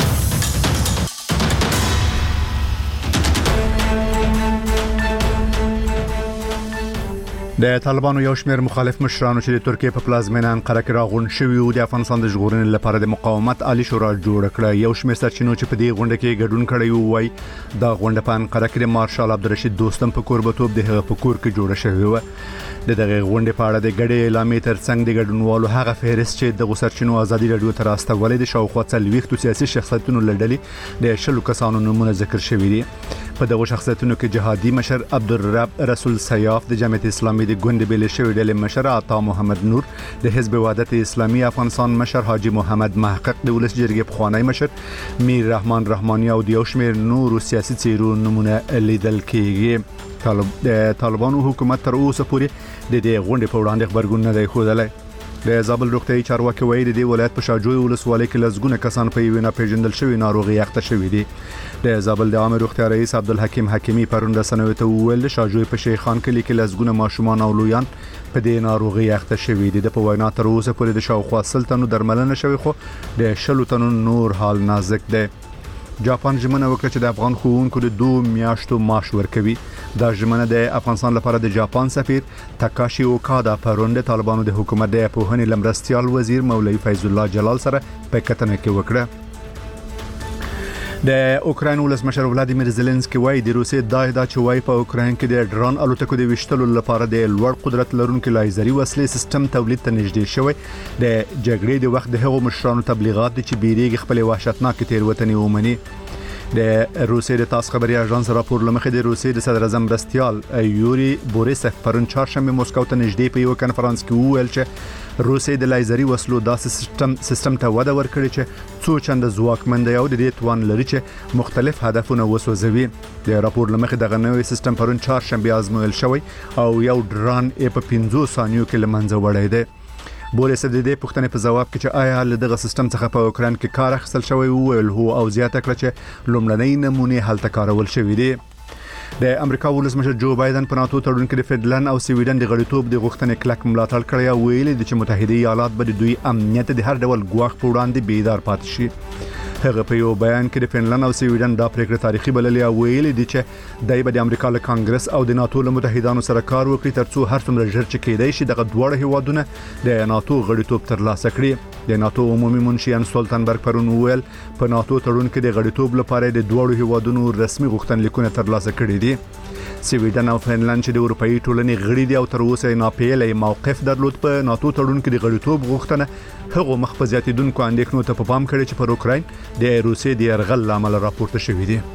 د طالبانو یو شمېر مخالف مشرانو چې د ترکیه په پلازمینه انقره کې راغون شوي او د افغانستان د ژغورنې لپاره د مقاومت عالی شورا جوړ کړه. یو شمېر سرچینو چې په دې غونډه کې ګډون کړی وای دا غونډه په انقره کې د مارشال عبدالرشید دوستم په کوربتوب د هغه په کور کې جوړه شوې و. د دغه غونډې په اړه د ګډې اعلامیې ترڅنګ د ګډونوالو هغه فهرست چې د سرچینو ازادي رادیو ته راستولې د شاوخوا څلوېښتو سیاسي شخصیتونو لړلې د شلو کسانو نومونه ذکر شوي دي. په دغه شخصیتونو کې جهادي مشر عبدالرب رسول سیاف د جمعیت اسلامي د ګوند بیل شوی ډلې مشر عطا محمد نور د حزب وحدت اسلامي افغانستان مشر حاجی محمد محقق د ولس جرګې پخوانی مشر میر رحمان رحماني او د یو شمېر نورو سیاسي څیرو نمونه لیدل کېږي. طالب د طالبانو حکومت تر اوسه پورې د دې غونډې په وړاندې خبرګون نه دی ښودلی. د زابل روغتیايي چارواکي وایي د دې ولایت په شاجوی ولسوالۍ کې لسګونه کسان په یوه ناپېژندل شوې ناروغي اخته شوي دي. د زابل د عامه روغتیا رئیس عبدالحکیم حکیمي پرون رسنیو ته وویل د شاجوی په شیخان کلي کې لسګونه ماشومان او لویان په دې ناروغي اخته شوي دي. د په وینا تر اوسه پورې د شاوخوا سل تنو درملنه شوې خو د شلو تنو نور حال نازک دی. جاپان ژمنه وکړه چې د افغان ښوونکو د دوه میاشتو معاش ورکوي. دا ژمنه د افغانستان لپاره د جاپان سفیر تاکاشي اوکادا پرون د طالبانو د حکومت د پوهنې لمرستیال وزیر مولوي فیض الله جلال سره په کتنه کې وکړه. د اوکراین ولسمشر ولادیمیر زيلنسکي وایي د روسي د دایدا چوي په اوکراین کې د ډرون الوتکو د وشتلو لپاره د لوړ قدرت لرونکو لایزري وسلې سیستم تولید ته نږدې شوی. د جګړې د وخت د هغو مشرانو تبلیغات چې بیریږي خپل وحشتناک تیروتنې ومني. د روسي د تاس خبري اژانس راپور لمخې د روسي د صدر اعظم مرستيال یوري بوریسف پرون چهارشنبه مسکو ته نږدې په یو کنفرانس کې وویل چې روسي د لایزري وسلو داسې سیستم سیستم ته وده ورکړي چې څو چنده ځواکمند او د دې توان لري چې مختلف هدفونه وسوځوي. د راپور لمخې دغه نوې سیستم پرون چهارشنبه آزمویل شوی او یو ډرون په پنځه ثانیو کې لمنځه وړی دی. بوریس د دې پوښتنې په جواب کې چې آیا له دغه سیستم څخه په اوکراین کې کار اخیستل شوی وویل هو او زیاته کړه چې لومړنۍ نمونه هلته کارول شوې دي. د امریکا ولسمشر جو بایدن په ناتو تړون کې د فنلند او سویډن د غړیتوب د غوښتنې کلک ملاتړ کړی او ویلي دي چې متحده ایالات به د دوی امنیت د هر ډول ګواښ په وړاندې بیدار پاتې شي. هغه په یو بیان کې د فنلند او سویډن د پریکړه تاریخي بللې او ویلي دي چې دای به د امریکا له کانګرس او د ناتو له متحدانو سره کار وکړي ترڅو هر څومره ژر چې کېدای شي دغه دواړه هیوادونه د ناتو غړیتوب ترلاسه کړي. د ناتو عمومي منشي ان سولتنبرګ پرون ویل په ناتو تړون کې د غړیتوب لپاره د دواړو هیوادونو رسمي غوښتنلیکونه ترلاسه کړي دي. سویډن او فنلند چې د اروپאי ټولنې غړي دي او تر اوسه ناپېلې موقف درلود په ناتو تړون کې د غړیتوب غوښتنه هغه مخ په زیاتیدونکو اندېښنو ته په پام کړي چې پر اوکراین د روسي د يرغل لامل راپورته شوې دي.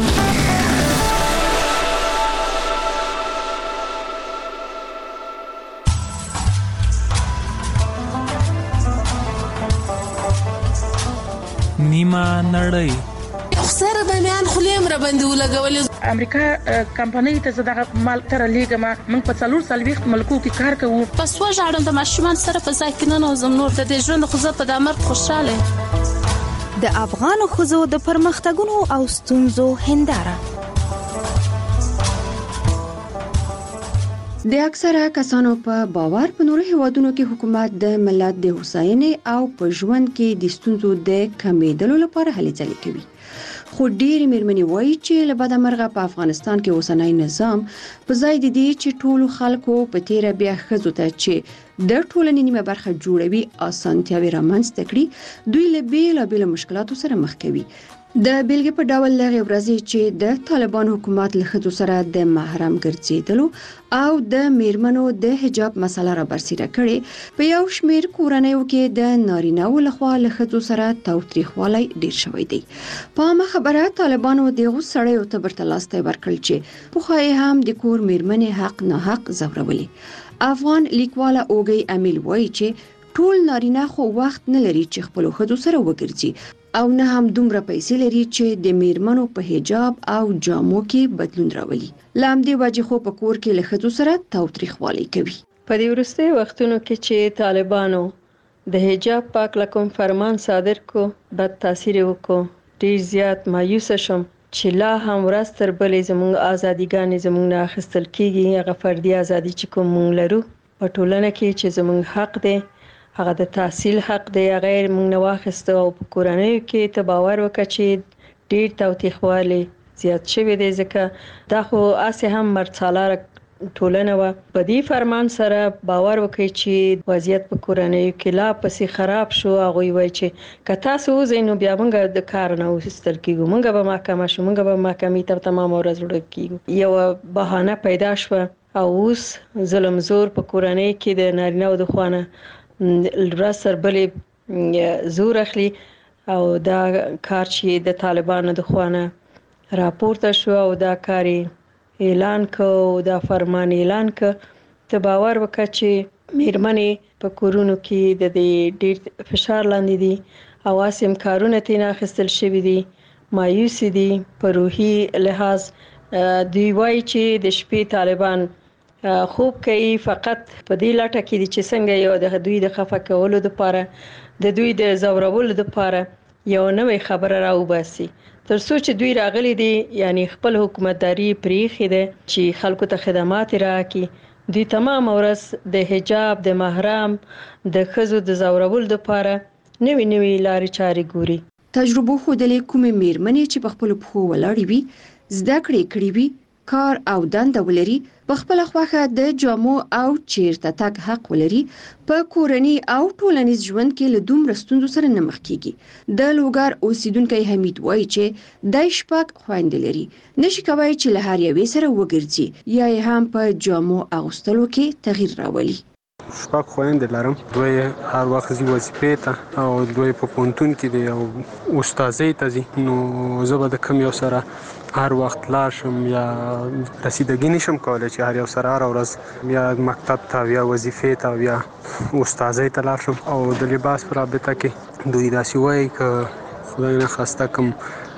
نیمه نړۍ سره د میان خلیم را باندې ولګول. امریکا کمپنۍ ته زداغه مال تر لیګما موږ په څلور سلويخت ملکو کې کار کوو. پس وژاړم د ماشومان سره په ځای کې نه نوزم نور د دې ژوند خو زه په دامر خوشاله. د افغان خزو د پرمختګونو او ستونزو هنداره. د اکثره کسانو په باور په نورو هیوادونو کې حکومت د ملت د هوساینې او په ژوند کې د ستونزو د کمیدلو لپاره هلې ځلې کوي. خو ډېری مېرمنې وایي چې له بده مرغه په افغانستان کې اوسنی نظام په ځای د دې چې ټولو خلکو په تیره بیا ښځو ته چې د ټولنې نیمه برخه جوړوي اسانتیاوي رامنځته کړي دوی له بیلابېلو مشکلاتو سره مخ کوي. د بیلګې په ډول لغې ورځې چې د طالبان حکومت له ښځو سره د محرم ګرځېدلو او د میرمنو د حجاب مسله را برسېره کړې، په یو شمېر کورنیو کې د نارینه‌و لخوا له ښځو سره تاوتریخوالی ډېر شوی دی. په عامه خبره طالبانو دغو سړیو ته برتلاستی ورکړل چې پخوا یې هم د کور میرمنې حق ناحق ځورولې. افغان لیکواله اوږی امیل وایي چې ټول نارینه خو وخت نه لري چې خپلو ښځو سره وګرځي او نه هم دومره پیسې لري چې د میرمنو په حجاب او جامو کې بدلون راولي. لامدې وجه خو په کور کې له ښځو سره تاوتریخوالی کوي. په دې وروستیو وختونو کې چې طالبانو د حجاب پاک لکم فرمان صادر کو بد تاثیر وکړو، ډیر زیات مایوسه شوم چې لا هم ورځ تر بلې زموږ ازادیګانې زموږ نه اخیستل کیږي. هغه فردي ازادي چې کوم موږ لرو په ټولنه کې چې زموږ حق دی، هغه د تحصیل حق دی، غیر موږ نه واخیسته او په کورنیو کې ته باور وکړه چې ډیر تاوتریخوالی زیات شوی دی، ځکه دا خو اسې هم مرڅالاره ټولنه وه. په دې فرمان سره باور وکړئ چې وضعیت په کورنیو کې لا پسې خراب شو. هغوی وایي چې که تاسو وځئ نو بیا موږ د کار نه وایستل کېږو، موږ به محکمه شو، موږ به محکمې ته تمام ورځ وړل کېږو. یوه بهانه پیدا شوه او اوس ظلم زور په کورنۍ کې د نارینه‌و د خوا نه ورځ تر بلې زور اخلي او دا کار چې د طالبانو د خوا نه راپورته شو او دا کار اعلان کو او دا فرمان اعلان کو، ته باور وکړه چې میرمنې په کورونو کې د دې ډېر فشار لاندې دي او اسیم کارونه ترې نه اخیستل شوي دي، مایوسې دي. په روحي لحاظ دوی وایي چې د شپې طالبان خوب کوي فقط په دې لټه کې دي چې څنګه یو د دوی د خفه کولو لپاره، د دوی د ځورولو لپاره یو نوې خبره راوباسي، تر څو چې دوی راغلي دي یعنی خپل حکومتداري پرېښې ده چې خلکو ته خدمات راکړي. دوی تمام ورځ د حجاب، د محرم، د ښځو د ځورولو لپاره نوې نوې لارې چارې ګوري. تجربو ښودلې کومې میرمنې چې په خپلو پښو ولاړې وي، زده کړې کړې وي، کار او دنده ولري، په خپل خوخه د جامو او چیرته تک حق ولري، په کورنۍ او ټولنیز ژوند کې له دومره ستونزو سره نه مخ کیږي. د لوګر اوسیدونکو حمید وایي چې د شپږ خويندې لري، نشي کوي چې له هر یوې سره وګرځي یا یې هم په جامو اغوستلو کې تغییر راولي. شپږ خويندې لرم، دوی هر وخت ځي وظیفې ته او دوی په پوهنتون کې دي او استادۍ ته ځي، نو زه به د کوم یو سره هر وخت لاړ شم یا رسیدګي نشم کولی چې هر یو سره هره ورځ یا مکتب ته یا وظیفې ته یا استادۍ ته لاړ شم. او د لباس په رابطه کې دوی داسې وایي که خدای نخواسته کوم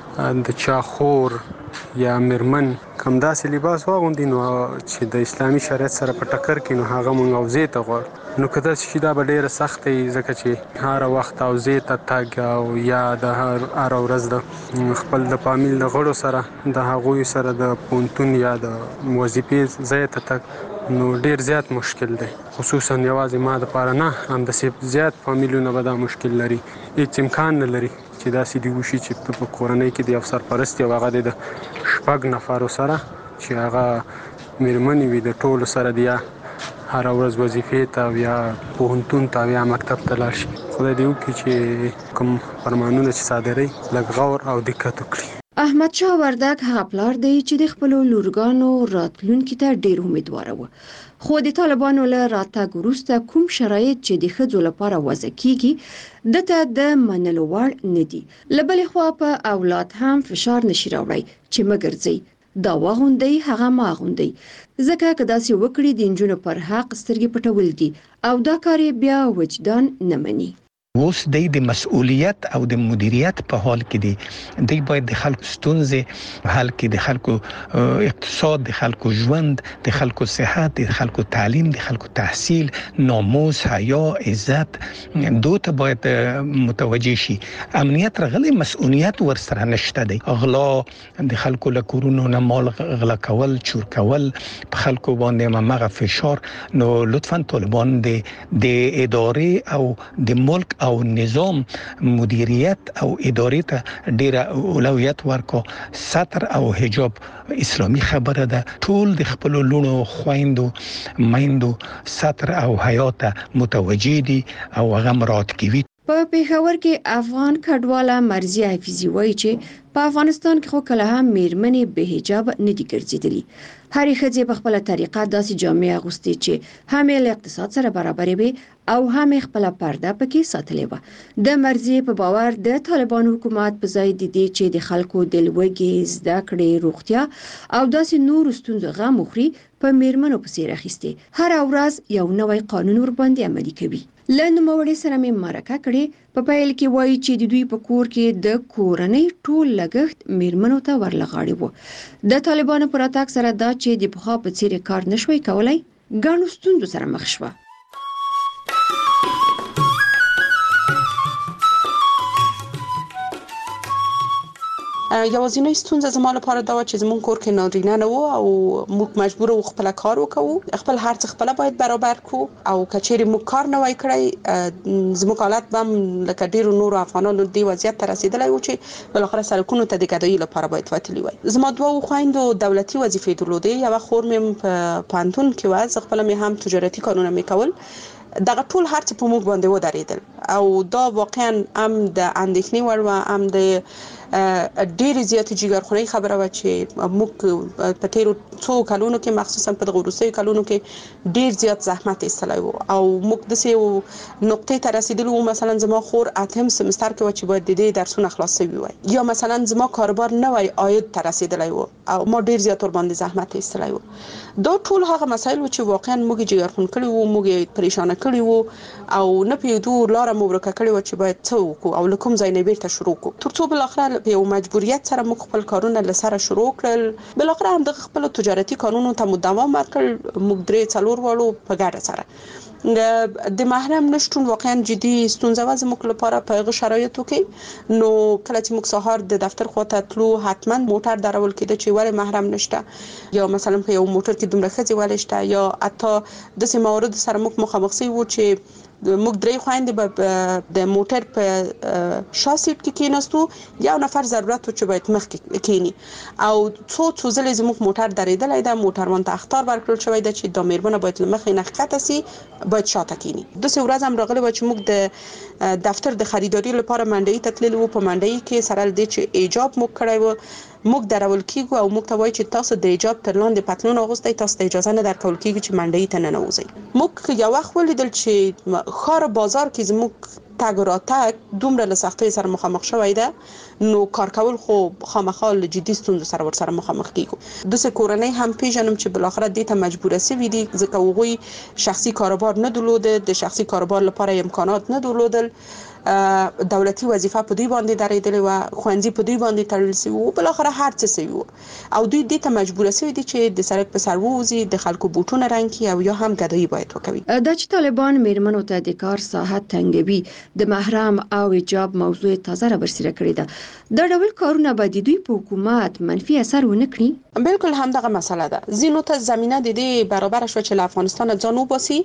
د چا خور یا میرمن کوم داسې لباس واغوندي نو چې د اسلامي شریعت سره په ټکر کې نو هغه مونږ اوزې ته غواړو. نو که داسې شي دا به ډېره سخته وي، ځکه چې هر وخت اوزې ته تګ او یا د هر ورځ د خپل د فامیل د غړو سره د هغوی سره د پوهنتون یا د وظیفې ځای ته تګ نو ډېر زیات مشکل دی، خصوصا یوازې ما دپاره نه، همداسې زیات فامیلونه به دا مشکل لري. هېڅ امکان نه لري چې داسې دې وشي چې په کورنۍ کې د یو سرپرست او هغه د شپږ نفرو سره چې هغه میرمنې وي د ټولو سره د یا هر ورځ وظیفې ته یا پوهنتون ته یا مکتب ته لاړ شي. خدای دې وکړي چې کوم فرمانونه چې صادروي لږ غور او دقت وکړي. احمد شاه وردک هغه پلار دی چې د خپل لورګانو راتلونکي ته ډیر امیدوار و، خو د طالبانو له راتګ وروسته کوم شرایط چې د ښځو لپاره وضع کیږي دته د منلو وړ نه دي. له بلې خوا په اولاد هم فشار نشي راوړی چې مګرځي دا واغوندي هغه ما غوندي، ځکه که داسې وکړي د نجونو پر حق سترګې پټول دي او دا کار بیا وجدان نه مني. اوس د مسؤلیت او د مدیریت په حال کې دي، دوی باید د خلکو ستونزې حل کړي، د خلکو اقتصاد، د خلکو ژوند، د خلکو صحت، د خلکو تعلیم، د خلکو تحصیل، ناموس، حیا، عزت دوی ته باید متوجه شي. امنیت رغلي مسؤلیت ورسره نشته دی، غلا، د خلکو له کورونو نه مال غلا کول، چور کول، په خلکو باندې مغه فشار. نو لطفا طالبان د د ادارې او د ملک او نظام مدیریت او ادارې ته ډیره اولویت ورکو. ستر او حجاب اسلامي خبره ده. ټول د خپل لونو خويندو میندو ستر او حیات متوجي دي او هغه مراد کوي. په پیښور کې افغان کډواله مرزي حفیظي وایي چې په افغانستان کې خو کله هم میرمنې به حجاب نه دي ګرځېدلي. هرې ښځې په خپله طریقه داسې جامې اغوستې چې هم یې له اقتصاد سره برابرې وي او هم یې خپله پرده پکې ساتلې وه. د مرزي په باور د طالبان حکومت په ځای د دې چې د خلکو د لوږې، زده کړې، روغتیا او داسې نورو ستونزو غم وخوري په میرمنو پسې راخیستې هر ورځ یو نوی قانون ورباندې عملي کوي. له نوموړي سره مې مرکه کړې. په پیل کې وایي چې د دوی په کور کې د کورنۍ ټول لګښت میرمنو ته ورلغاړي وو. د طالبانو پر راتګ سره دا چې د پخوا په څیر کار نشوي کولای ګڼو ستونزو سره مخ شوه. یوازینی ستونزه زما لپاره دا و چې زمون کور کې نارینه نه وو او موږ مجبور وو خپل کار وکړو، خپل هر څه خپل باید برابر کو او کچېری موږ کار نه وای کړی زموږ حالت بم لکه ډیرو نورو افغانانو دی وضعیت ته رسیدلی و چې بل اخر سرکونو ته د ګډوي لپاره باید وتلی وای. زما دوه خويندو دولتي وظیفې درلودې، یو خور مې په پانتون کې و، خپل مې هم تجارتي کارونه مې کول. دغه ټول هر څه په موږ باندې ودرېدل او دا واقعا هم د اندېښنې وړ و، هم د ډېر زیات جګرخونی خبره و چې موږ په تیرو څو کلونو کې مخصوصا په دغه وروستیو کلونو کې ډېر زیات زحمت ایستلی و او موږ داسې نقطې ته رسیدلي وو. مثلا زما خور اتم سمستر کې و چې باید د دې درسونه خلاص شوي وای، یا مثلا زما کاروبار نه وای عاید ته رسیدلی و او ما ډېر زیات ورباندې زحمت ایستلی و. دا ټول هغه مسایل و چې واقعا موږ جګرخون کړي وو، موږ پریشانه کړي وو او نه پیدو لاره مبرکه کړي و چې باید څه وکړو او له کوم ځای نه بیرته شروع کړو. ترڅو بل اخر په یو مجبوریت سره موږ خپل کارونه لسره شروع کړل. بل اخر هم د خپل تجارتي کارونو ته مو دوام ورکړ. موږ درې څلور وړو په ګډه سره. د محرم نشټون واقعا جدي ستونزه و زموږ لپاره په هغه شرایطو کې. نو کله چې موږ سهار د دفتر خواته تلو حتما موټر درول کېده چې ولې محرم نشته، یا مثلا په یو موټر کې دومره ښځې ولې شته، یا حتی داسې موارد سره موږ مخامخ شوي وو چې موږ درې خويندې به د موټر په شا سیټ کې کېناستو، یو نفر ضرورت و چې باید مخ کې کېني او څو څو ځلې زموږ موټر درېدلی ده. موټروان ته اخطار ورکړل شوی ده چې دا میرمنه باید له مخې نه ښکته سي، باید شاته کېني. داسې ورځ هم راغلی وه چې موږ د دفتر د خریداري لپاره منډۍ ته تللي وو. په منډۍ کې سره له دې چې ایجاب موږ کړی و، موږ درول کېږو او موږ ته وایي چې تاسو د ایجاب تر لاندې پتلون اغوستی، تاسو ته اجازه نه درکول کېږي چې منډۍ ته ننوځئ. موږ یو وخت ولیدل چې ښار بازار کې زموږ تګ و راتګ دومره له سختۍ سره مخامخ شوی ده، نو کار کول خو خامخا له جدي ستونزو سره ورسره مخامخ کېږو. داسې کورنۍ هم پیژنم چې بالاخره دې ته مجبوره سوي دي ځکه هغوی شخصي کاروبار نه درلوده، د شخصي کاروبار لپاره امکانات نه درلودل، دولتي وظیفه په دوی باندې درېدلې وه، ښوونځي په دوی باندې تړل شوي وو، بالاخره هر څه شوي وو او دوی دې ته مجبوره شوي دي چې د سړک په سر ووځي، د خلکو بوټونه رنګ کړي او یا هم ګدایي باید وکوي. دا چې طالبان میرمنو ته د کار ساحه تنګوي، د محرم او حجاب موضوع تازه را برسېره کړې ده. دا ډول کارونه به د دوی په حکومت منفي اثر ونه کړي؟ بالکل همدغه مسله ده. ځینو ته زمینه د دې برابر شوه چې له افغانستان ځان وباسي،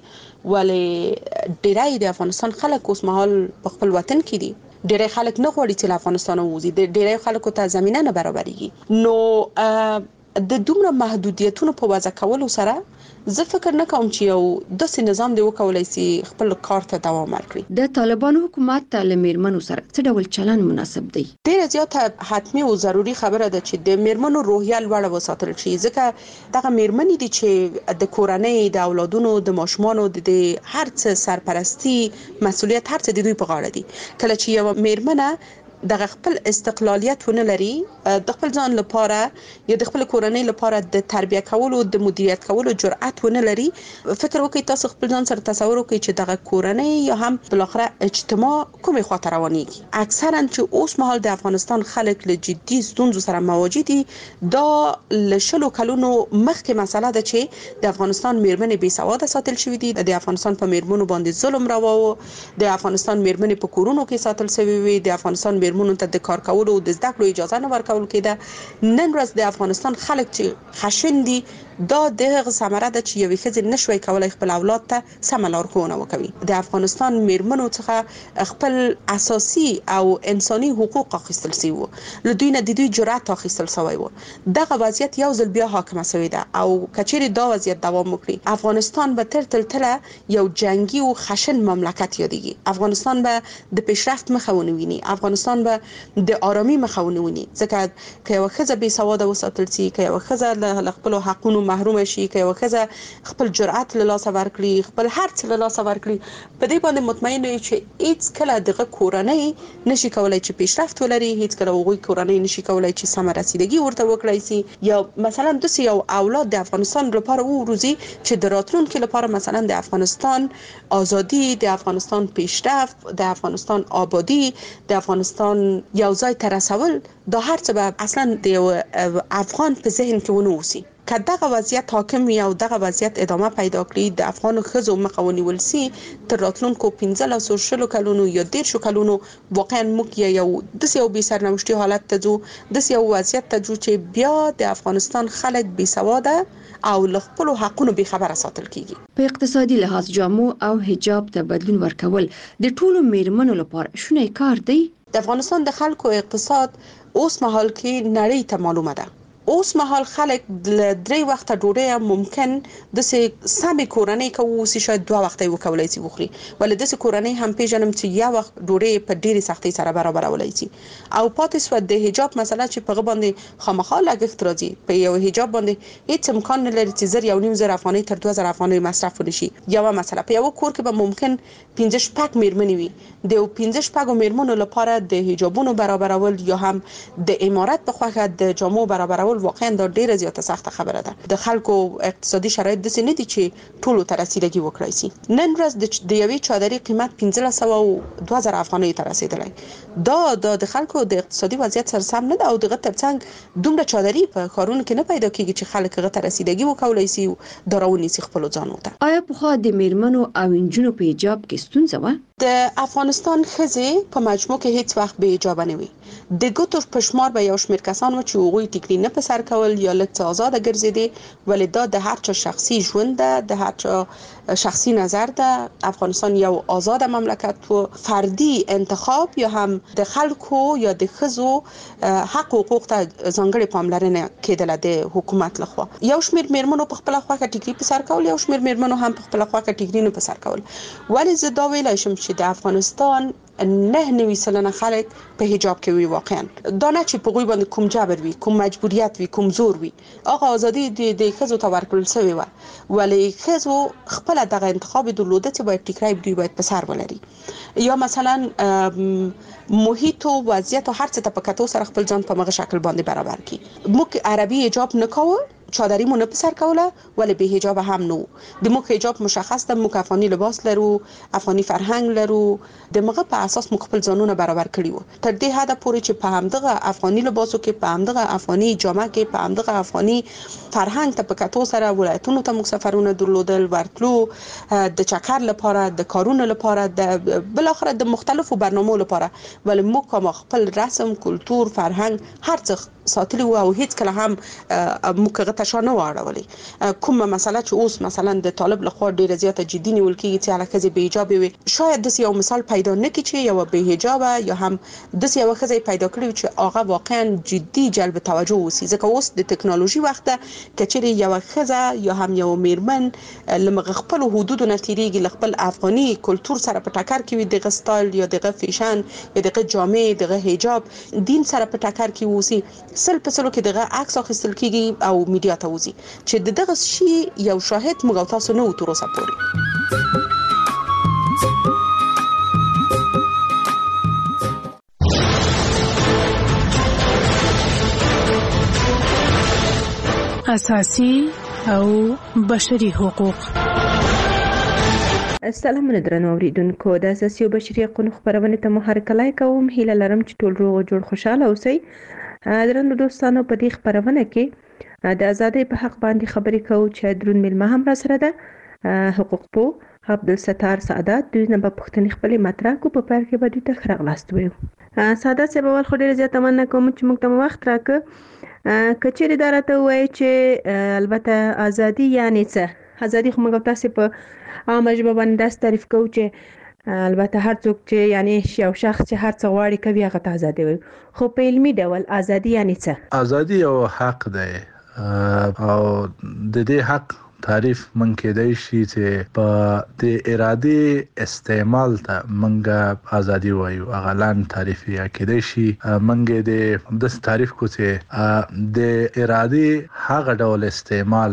ولې ډیری د افغانستان خلک اوس مهال په خپل وطن کې دي. ډیری خلک نه غواړي چې له افغانستان ووځي، ډیری خلکو ته زمینه نه برابرېږي. نو د دومره محدودیتونو په وضع کولو سره زه فکر نه کوم چې یو داسې نظام دی وکولای شي خپل کار ته دوام ورکړي. د طالبانو حکومت ته له میرمنو سره څه ډول چلند مناسب دی؟ ډیره زیاته حتمي او ضروري خبره ده چې د میرمنو روحیه لوړه وساتل شي، ځکه دغه میرمنې دي چې د کورنۍ، د اولادونو، د ماشومانو د هر څه سرپرستی مسؤلیت هر څه د دوی په غاړه دي. کله چې یو میرمنه دغه خپل استقلالیت ونه لري، د خپل ځان لپاره یا د خپل کورنۍ لپاره د تربیه کولو، د مدیریت کولو جرأت ونه لري، فکر وکړئ تاسو خپل ځان سره تصور وکړئ چې دغه کورنۍ یا هم بل اخره اجتماع کومې خواته روانېږي. اکثرا چې اوس مهال د افغانستان خلک له جدي ستونزو سره مواجه دي. دا له شلو کلونو مخکې مسله ده چې د افغانستان میرمنې بې سواده ساتل شوې دي، د افغانستان په میرمنو باندې ظلم روا و، د افغانستان میرمنې په کورونو کې ساتل شوې وي، د افغانستان میرمنو ته د کار کولو او د زده کړو اجازه نه ورکول کېده. نن ورځ د افغانستان خلک چې خشن دي دا دغه ثمره ده چې یوې ښځې نشوي کولای خپل اولاد ته سم لارښوونه وکړي. د افغانستان میرمنو څخه خپل اساسي او انساني حقوق اخیستل شوي وو، له دوی نه د دوی جرأت اخیستل شوی وو. دغه وضعیت یو ځل بیا حاکمه شوې ده او کچېرې دا وضعیت دوام وکړي، افغانستان به تر تلتله یو جنگي او خشن مملکت یادېږي. افغانستان به د پیشرفت مخه ونه ویني، افغانستان به د آرامي مخه ونه ویني، ځکه که یو ښځه بې سواده وساتل شي، که یو ښځه له خپلو حقونو محرومه شي، که یو ښځه خپل جرأت له لاسه ورکړي، خپل هر څه له لاسه ورکړي، په دې باندې مطمئن یو چې هیڅ کله دغه کورنۍ نشي کولای چې پیشرفت ولري، هیڅ کله هغوی کورنۍ نشي کولای چې سمه رسیدګي ورته وکړای شي، یا مثلا داسې یو اولاد د افغانستان لپاره وروزي چې د راتلونکي لپاره مثلا د افغانستان ازادي، د افغانستان پیشرفت، د افغانستان آبادی، د افغانستان یو ځای ته رسول، دا هر څه به اصلا د یو افغان په ذهن کې ونه اوسي. که دغه وضعیت حاکم وي او دغه وضعیت ادامه پیدا کړي، د افغان ښځو مخه ونیول شي، تر راتلونکو پنځلسو شلو کلونو یا دېرشو کلونو واقعا موږ یو داسې یو بې سرنوشتي حالت ته ځو، داسې یو وضعیت ته ځو چې بیا د افغانستان خلک بې سواده او له خپلو حقونو بې خبره ساتل کیږي. په اقتصادي لحاظ جامو او حجاب ته بدلون ورکول د ټولو میرمنو لپاره شونی کار دی. د افغانستان د خلکو اقتصاد اوس مهال کې نړۍ ته معلومه ده. اوس مهال خلک د درې وخته ډوډۍ ممکن د سمې کورنۍ کوي شاید دوه وخته وکولای شي وخوري، ولې د کورنۍ هم پیژنم چې یو وخت ډوډۍ په ډېرې سختۍ سره برابرولای شي. او پاتې سو د حجاب مسله چې په باندې خامخا لګښت راځي، په یو حجاب باندې هیڅ امکان نه لري چې زر یو نیم زر افغانۍ تر دوه زره افغانۍ مصرف ونشي. یو مسله په یو کور کې به ممکن پنځه شپږ میرمنې وي، د پنځه شپږو میرمنو لپاره د حجابونو برابرول یا هم د امارت په خوخه د جامو برابرول واقعا دا ډیره زیاته سخته خبره ده. د خلکو اقتصادي شرایط داسې نه دي چې ټولو ته رسیدګي وکړای شي. نن ورځ د یوې چادرې قیمت پنځه سوه او دوه زره افغانۍ ته رسیدلی. دا د خلکو د اقتصادي وضعیت سره سم نه ده او دغه ترڅنګ دومره چادرې په ښارونو کې نه پیدا کیږي چې خلک هغه ته رسیدګي وکولای شي او دا راونیسي خپلو ځانو ته. آیا پخوا د میرمنو او نجونو په حجاب کې ستونزه وه؟ د افغانستان ښځې په مجموع کې هیڅ وخت بې حجابه نه وي. د ګوتو په شمار به یو شمېر کسان و چې هغوی ټیکري نه په سر کول یا لږ څه ازاده ګرځېدې، ولې دا د هر چا شخصي ژوند ده، د هر چا شخصي نظر ده. افغانستان یو آزاد مملکت و، فردي انتخاب یا هم د خلکو یا د ښځو حق او حقوق ته ځانګړې پاملرنه کېدله د حکومت لخوا. یو شمېر میرمنو په خپله خوښه ټیکري په سر کول، یو شمېر میرمنو هم په خپله خوښه ټیکري نه په سر کول. ولې زه دا ویلی شم چې د افغانستان نه نوي سلنه خلک په حجاب کې وي. واقعا دا نه چې په غوی باندې کوم جبر وي، کوم مجبوریت وي، کوم زور وي. هغه ازادي د ښځو ته ورکړل شوې وه، ولې ښځو خپله دغه انتخاب درلوده چې باید ټیکری دوی باید په سر ولري، یا مثلا محیط او وضعیت او هر څه ته په کتو سره خپل ځان په مغه شکل باندې برابر کړي. موږ عربي حجاب نه کوو، چادری مو نه په سر کوله، ولی به حجاب هم نو. د موږ حجاب مشخص ده، موږ افغاني لباس لرو، افغاني فرهنګ لرو، د موږ په اساس موږ خپل ځانونه برابر کړی وو. تر دې حد پورې چې په همدغه افغاني لباسو کې، په همدغه افغاني جامه کې، په همدغه افغاني فرهنګ ته په کتو سره ولایتونو ته موږ سفرونه درلودل، ورتلو د چکر لپاره، د کارونو لپاره، د بل اخر د مختلفو برنامو لپاره، ولی موږ کوم خپل رسم، کلتور، فرهنګ هر څه ساتلی و او هیڅ کله هم موږ هغه ته شا نه واړولې. کومه مسله چې اوس مثلا د طالب لخوا ډیره زیاته جدي نیول کېږي چې هلکه ښځې بې حجابې وي، شاید داسې یو مثال پیدا نه کړي چې یوه بې حجابه یا هم داسې یوه ښځه پیدا کړي چې هغه واقعا جدي جلب توجه وسي. ځکه اوس د ټکنالوژي وخت ده، که چېرې یوه ښځه یا هم یوه میرمن له خپلو حدودو نه تېرېږي، له خپل افغاني کلتور سره په ټکر کې وي، دغه سټایل یا دغه فیشن یا دغه جامې، دغه حجاب دین سره په ټکر کې اوسي، سل په سلو کې دغه عکس اخیستل کېږي او میډیا ته وځي چې د دغه شي یو شاهد موږ او تاسو نه وو تر اوسه پورې. اساسي او بشري حقوق. السلام درنو اوریدونکو، د اساسي او بشري حقوقو خبرونه ته مو هرکلی کوم. هیله لرم چې ټول روغ جوړ خوشاله اوسئ. درنو دوستانو، په دې خبرونه کې د ازادۍ په حق باندې خبرې کوو چې درون ملما هم را سره ده، حقوق پو عبدالستار سعادت دوی نه په پښتني خپلې مطرح کو په پیل کې به دوی ته ښه راغلاست ویو. سعادت صاحب اول خو ډېره زیاته مننه کوم چې موږ ته وخت راکړه. که چیرې دا راته ووایي چې البته ازادي یعنې څه؟ ازادي خو موږ تاسې په عامه ژبه باندې داسې تعریف کوو چې البته هر څوک چې یعنی یو شخص چې هر څه غواړي کوي هغه ته ازادي وي، خو په علمي ډول ازادي یعنی څه؟ ازادي یو حق دی او د دې حق تعریف من کېدای شي چې په د ارادي استعمال ته منګه ازادي وایو. هغه لاندې تعریف یې کېدای شي منګه د د تعریف کو چې د ارادي هغه ډول استعمال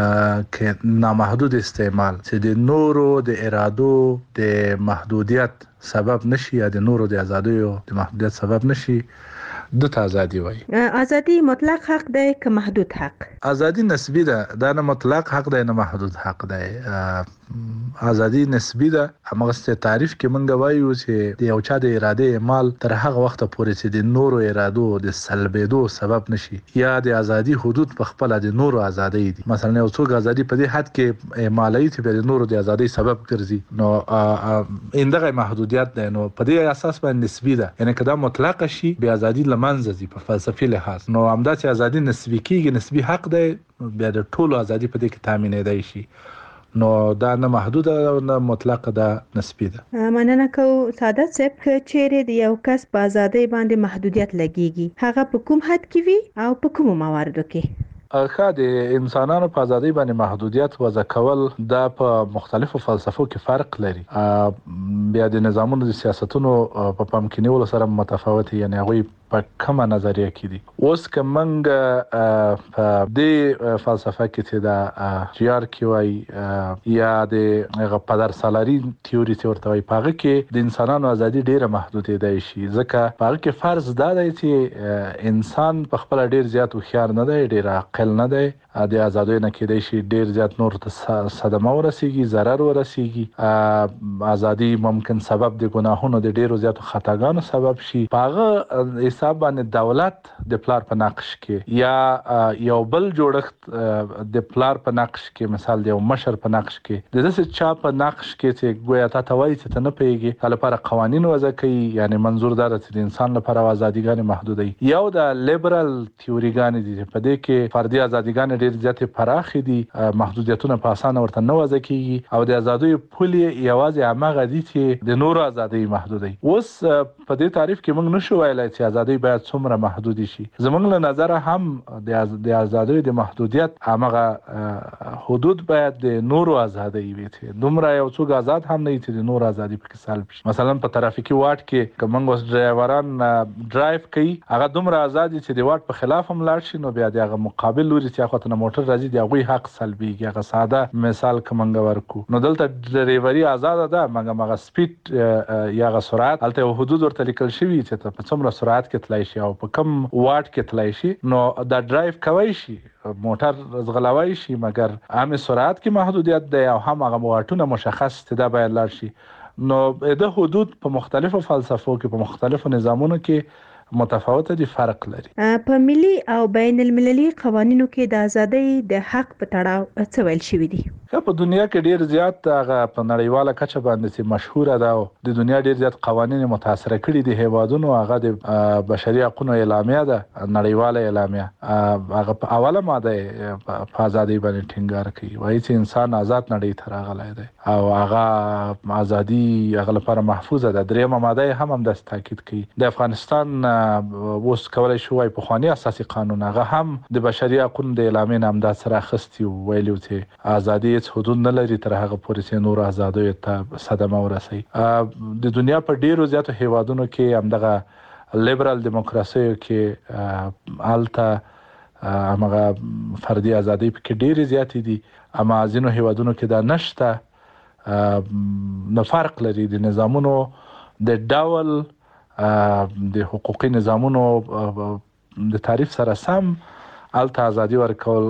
کې نامحدود استعمال چې د نورو د ارادو د محدودیت سبب نشي یا د نورو د ازادۍ د محدودیت سبب نشي د ازادي وای. ازادي مطلق حق دی که محدود حق؟ ازادي نسبی ده، دا نه مطلق حق دی نه محدود حق دی. ازادي نسبی ده. همغه تعریف کې مونږ وایو چې د یو چا د اراده اعمال تر هغه وخت پورې چې د نورو ارادو د سلبېدو سبب نشي یا د ازادي حدود په خپل د نورو ازادۍ دي. مثلا یو څوک ازادي په دې حد کې اعمالوي چې د نورو د ازادۍ سبب ګرځي، نو اندغه محدودیت ده. نو په دې اساس باندې نسبی ده، یعنی کدا مطلق شي به ازادي لمنځه ځي په فلسفي لحاظ. نو همدا چې ازادي نسبی کیږي، نسبی حق دی، بیا د ټولو ازادي په دې کې تامینېدای شي. نو دا نه محدود او نه مطلق ده، نسبی ده. مننه کو سعادت صاحب. چیرې د یو کس په ازادۍ باندې محدودیت لګیږي، هغه په کوم حد کې وي او په کوم مواردو کې؟ ښه، د انسانانو په ازادۍ باندې محدودیت وضع کول دا په مختلفو فلسفو کې فرق لري. بیا د نظامونو د سیاستونو په پام کې نیولو سره متفاوت، یعنی هغوی په کومه نظریه کې دي. اوس که موږ په دې فلسفه کې چې دا جیار کې وایي یا د پدر سالاري تیوري چې ورته وایي، په هغه کې د انسانانو ازادي ډېره محدودېدای شي، ځکه په هغه کې فرض دا دی چې انسان په خپله ډېر زیات هوښیار نه دی، ډېر عاقل نه دی، د ازادۍ نه کېدای شي ډېر زیات نورو ته صدمه ورسېږي، ضرر ورسېږي. ازادي ممکن سبب د ګناهونو د ډېرو زیاتو خطاګانو سبب شي. په هغه حساب باندې دولت د پلار په نقش کې یا یو بل جوړښت د پلار په نقش کې، مثال د یو مشر په نقش کې، د داسې چا په نقش کې چې ګویا تا ته وایي چې ته نه پوهېږي، تا لپاره قوانین وضع کوي. یعنی منظور دا ده چې د انسان لپاره ازادیګانې محدودوي. یو د لیبرل تیوریګانې دي، په دې کې فردي ازادیګانې ډېر زیاتې پراخې دي، محدودیتونه په اسانه ورته نه وضع کېږي، او د ازادیو پولې یوازې همغه دي چې د نورو ازادۍ محدودوي. اوس په دې تعریف کې موږ نشو ویلی چې ازادۍ باید څومره محدودی شي. زموږ له نظره هم د ازادۍ د محدودیت همغه حدود باید د نورو ازادۍ وي، چې دومره یو څوک آزاد هم نه وي چې د نورو ازادۍ پکې سلب شي. مثلا په ترافیکي واټ کې که موږ اوس ډرایوران ډرایو کوي، هغه دومره آزاد دي چې د واټ په خلاف هم لاړ شي، نو بیا د هغه مقابل لوري چې هغه ته موټر راځي د هغوی حق سلبېږي. هغه ساده مثال که موږ ورکو، نو دلته ډرایوري آزاده ده، مګر هغه سپیډ یا هغه سرعت هلته یو حدود ورته لیکل شوي چې ته په څومره سرعت کې تلای شي او په کم واټ کې تلای شي. نو دا ډرایو کوي شي، موټر زغلوي شي، مګر هم سرعت کې محدودیت دی او هم هغه واټونه مشخص دي، دا باید لاړ شي. نو د حدود په مختلفو فلسفو کې، په مختلفو نظامونو کې متفاوته دي، فرق لري. په ملي او بین المللي قوانینو کې د ازادۍ د حق په تړاو څه ویل شوي دي؟ په دنیا کې ډیر زیات هغه په نړیواله کچه باندې چې مشهوره ده او د دنیا ډیر زیات قوانین متاثره کړي دي هیوادونو، هغه د بشري حقوقو اعلامیه ده، نړیواله اعلامیه. هغه په اوله ماده په ازادۍ باندې ټینګار کوي، وایي چې انسان آزاد نړۍ ته راغلی دی او هغه ازادي هغه لپاره محفوظه ده. دریمه ماده هم هم داسې تاکید کوي. د افغانستان اوس کولای شو وایي پخوانی اساسي قانون هغه هم د بشري حقوقو د اعلامیې نه همدا سره اخیستی و، ویلي و چې ازادي هېڅ حدود نه لري تر هغه پورې چې نورو ازادیو ته صدمه ورسوي. د دنیا په ډیرو زیاتو هیوادونو کې همدغه لیبرال دیموکراسیو کې هلته همغه فردي ازادۍ پکې ډېرې زیاتې دي، اما ځینو هیوادونو کې دا نشته. نه فرق لري د نظامونو د ډول د حقوقي نظامونو د تعریف سره سم هلته ازادي ورکول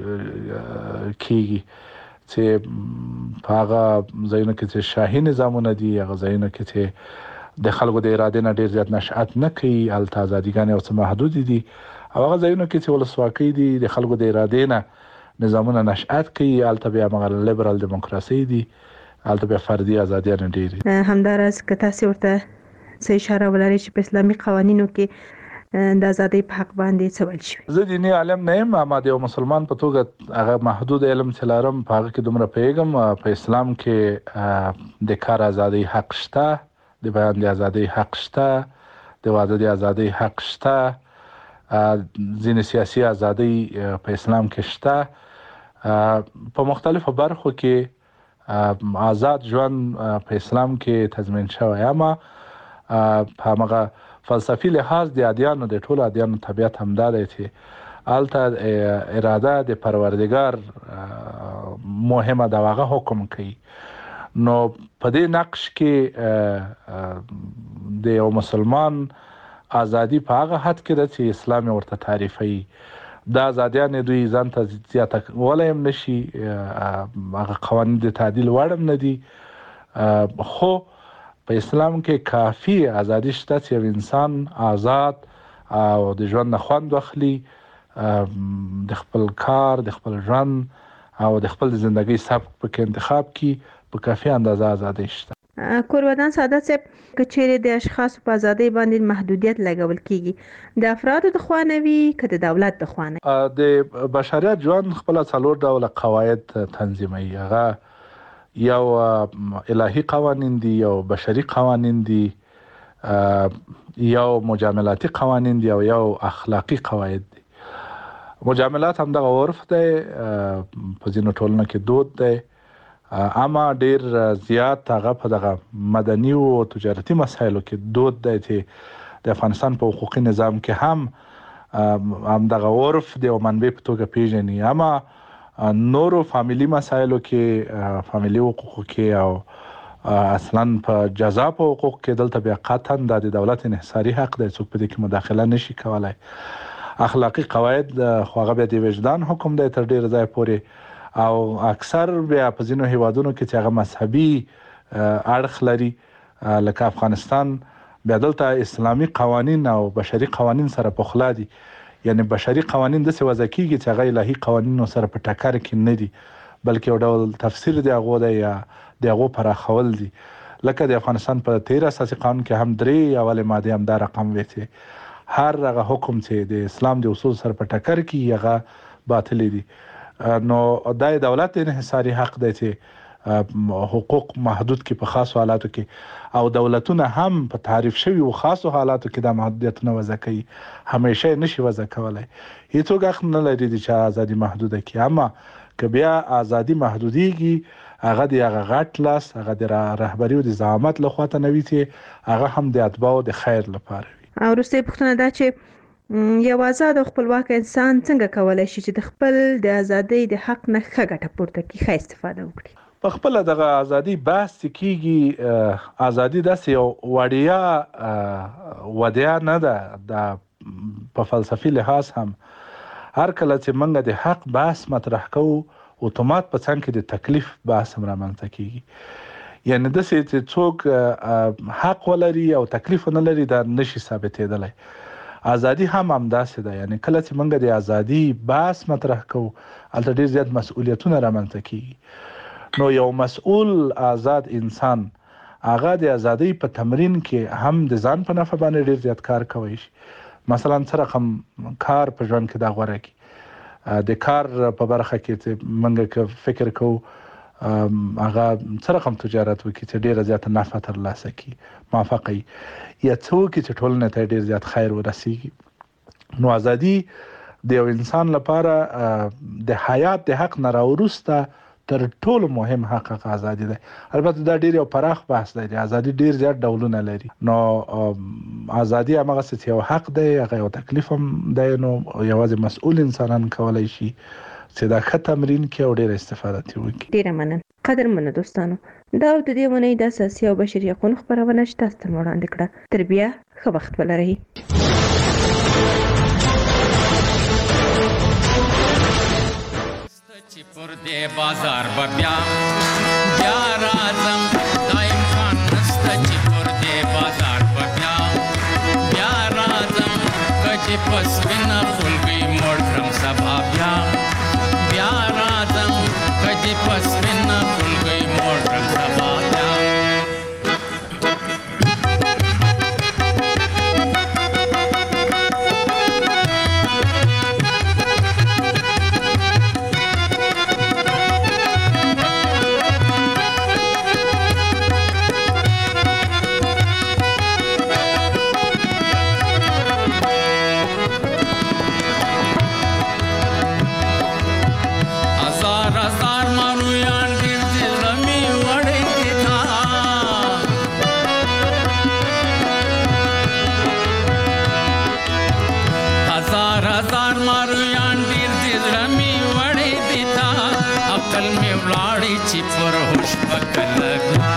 کیږي، چې په هغه ځایونو کې چې شاهي نظامونه دي، هغه ځایونو کې چې د خلکو د ارادې نه ډېر زیات نشأت نه کوي، هلته ازادیګانې یو څه محدودې دي. او هغه ځایونو کې چې ولسواکۍ دي، د خلکو د ارادې نه نظامونه نشأت کوي، هلته بیا هغه لیبرال دیموکراسي دي هلته بیا فردي ازادیانې ډېرې. همداراز که تاسو ورته څه اشاره ولرئ چې په اسلامي قوانینو کې د ازادۍ په حق باندې څه ویل شوي؟ زه دیني عالم نه یم، اما د یو مسلمان په توګه هغه محدود علم چې لرم په هغه کې دومره پوهېږم. په اسلام کې د کار ازادۍ حق شته، د بیان د ازادۍ حق شته، د واده د ازادۍ حق شته، ځینې سیاسي ازادۍ په اسلام کې شته. په مختلفو برخو کې آزاد ژوند په اسلام کې تضمین شوی، اما په همغه فلسفي لحاظ د ادیانو د ټولو ادیانو طبیعت همدا دی چې هلته اراده د پروردګار مهمه ده، هغه حکم کوي. نو په دې نقش کې د یو مسلمان ازادي په هغه حد کې ده چې اسلام ورته تعریفوي. دا ازادیانې دوی ځان ته زیاته کولی هم نشي، هغه قوانین د تعدیل وړ هم نه دي، خو په اسلام کې کافي ازادي شته چې یو انسان آزاد او د ژوند نه خوند واخلي، د خپل کار، د خپل ژوند او د خپل زندګۍ سبک پکې انتخاب کړي. په کافي اندازه ازادي شته. کورودان سعادت صاحب، که چیرې د اشخاصو په ازادۍ باندې محدودیت لګول کیږي، د افرادو د خوا نه وي که د دولت د خوا نه؟ د بشریت ژوند خپل څلور ډوله قواعد تنظیموي. هغه یو الهی قوانین دي، یو بشري قوانین دي، یو مجاملاتي قوانین دي او یو اخلاقی قواعد دي. مجاملات هم دغه عرف دی، په ځینو ټولنو کې دود دی، اما ډیر زیات هغه په دغه مدني او تجارتي مسایلو کې دود دی چې د افغانستان په حقوقي نظام کې هم هم دغه عرف دی او منبع په توګه پیژني. اما نورو فامیلی مسایلو کې، فامیلی حقوقو کې او اصلا په جزا په حقوق کې دلته بیا قطعا د دولت انحصاري حق دی، څوک په دې کې مداخله نشي کولای. اخلاقی قواعد خو هغه بیا د وجدان حکم دی تر ډېره ځایه پورې، او اکثر بیا په ځینو هیوادونو کې چې هغه مذهبي اړخ لري لکه افغانستان، بیا دلته اسلامي قوانین او بشري قوانین سره پخلا دي. یعنی بشري قوانین داسې وضع کیږي چې هغه الهي قوانینو سره په ټکر کې نه دي، بلکې یو ډول تفسیر د هغو دی یا د هغو پراخول دي. لکه د افغانستان په تیر اساسي قانون کې هم درې اولې مادې هم دا رقم وی چې هر هغه حکم چې د اسلام د اصول سره په ټکر کې هغه باطل دي. نو دا د دولت انحصاري حق دی چې حقوق محدود کې په خاصو حالاتو کې، او دولتونه هم په تعریف شوي او خاصو حالاتو کې د محدودیتونه وضع کوي، همیشه نشي وضع کولای. هیڅوک حق نه لري چې ازادي محدوده کړي. اما که بیا ازادي محدودیږي، هغه د هغه غټ لاس، هغه د رهبري او د زعامت له خوا ته نه وي چې هغه هم د اتباعو د خیر لپاره وي. او وروستۍ پوښتنه دا چې یو آزاد او خپلواک انسان څنګه کولی شي چې د خپل د ازادۍ د حق نه ښه ګټه پورته کړي، ښه استفاده وکړي؟ په خپل دغه ازادي بحث کیږي. ازادي داسې یو وړیا ودیا نه ده. د په فلسفي لحاظ هم هر کله چې موږ د حق بحث مطرح کوو، اتومات په څنګ کې د تکلیف بحث هم رامنځته کیږي. یعنی داسې چې څوک حق ولري او تکلیف نه لري دا نشي ثابتېدلی. ازادي هم همداسې ده. یعنی کله چې موږ د ازادي بحث مطرح کوو، هلته ډېر زیات مسؤلیتونه رامنځته کیږي. نو یو مسؤل آزاد انسان هغه د ازادۍ په تمرین کې هم د ځان په نفع باندې ډېر زیات کار کولی شي. مثلا څه رقم کار په ژوند کې دا غوره کړي. د کار په برخه کې چې موږ که فکر کوو، هغه څه رقم تجارت وکړي چې ډېره زیاته نفع ترلاسه کړي، موفقه وي، یا څه وکړي چې ټولنې ته ډېر زیات خیر ورسیږي. نو ازادي د یو انسان لپاره د حیات د حق نه راوروسته تر ټولو مهم حق هغه ازادي دی. البته دا ډېر یو پراخ بحث دی. ازادي ډېر زیات ډولونه لري. نو ازادي هماغسې چې یو حق دی، هغه یو تکلیف هم دی. نو یوازې مسؤل انسانان کولی شي چې دا ښه تمرین کړي او ډېره استفاده ترې وکړي. ډېره مننه. قدرمنو دوستانو، دا د دې اونۍ د اساسي او بشري حقوقو خپرونه چې تاسو ته مې وړاندې کړه. تر بیا ښه وخت ولرئ. پر دې بازار به بیا بیا راځم، دا امکان نشته چې پر دې بازار به بیا بیا راځم. که چې پس وینه خلګۍ مړ کړم سبا بیا بیا راځم، که چې پس وینه خلګۍ موټر سبا بیا چې پر هوش پکلګ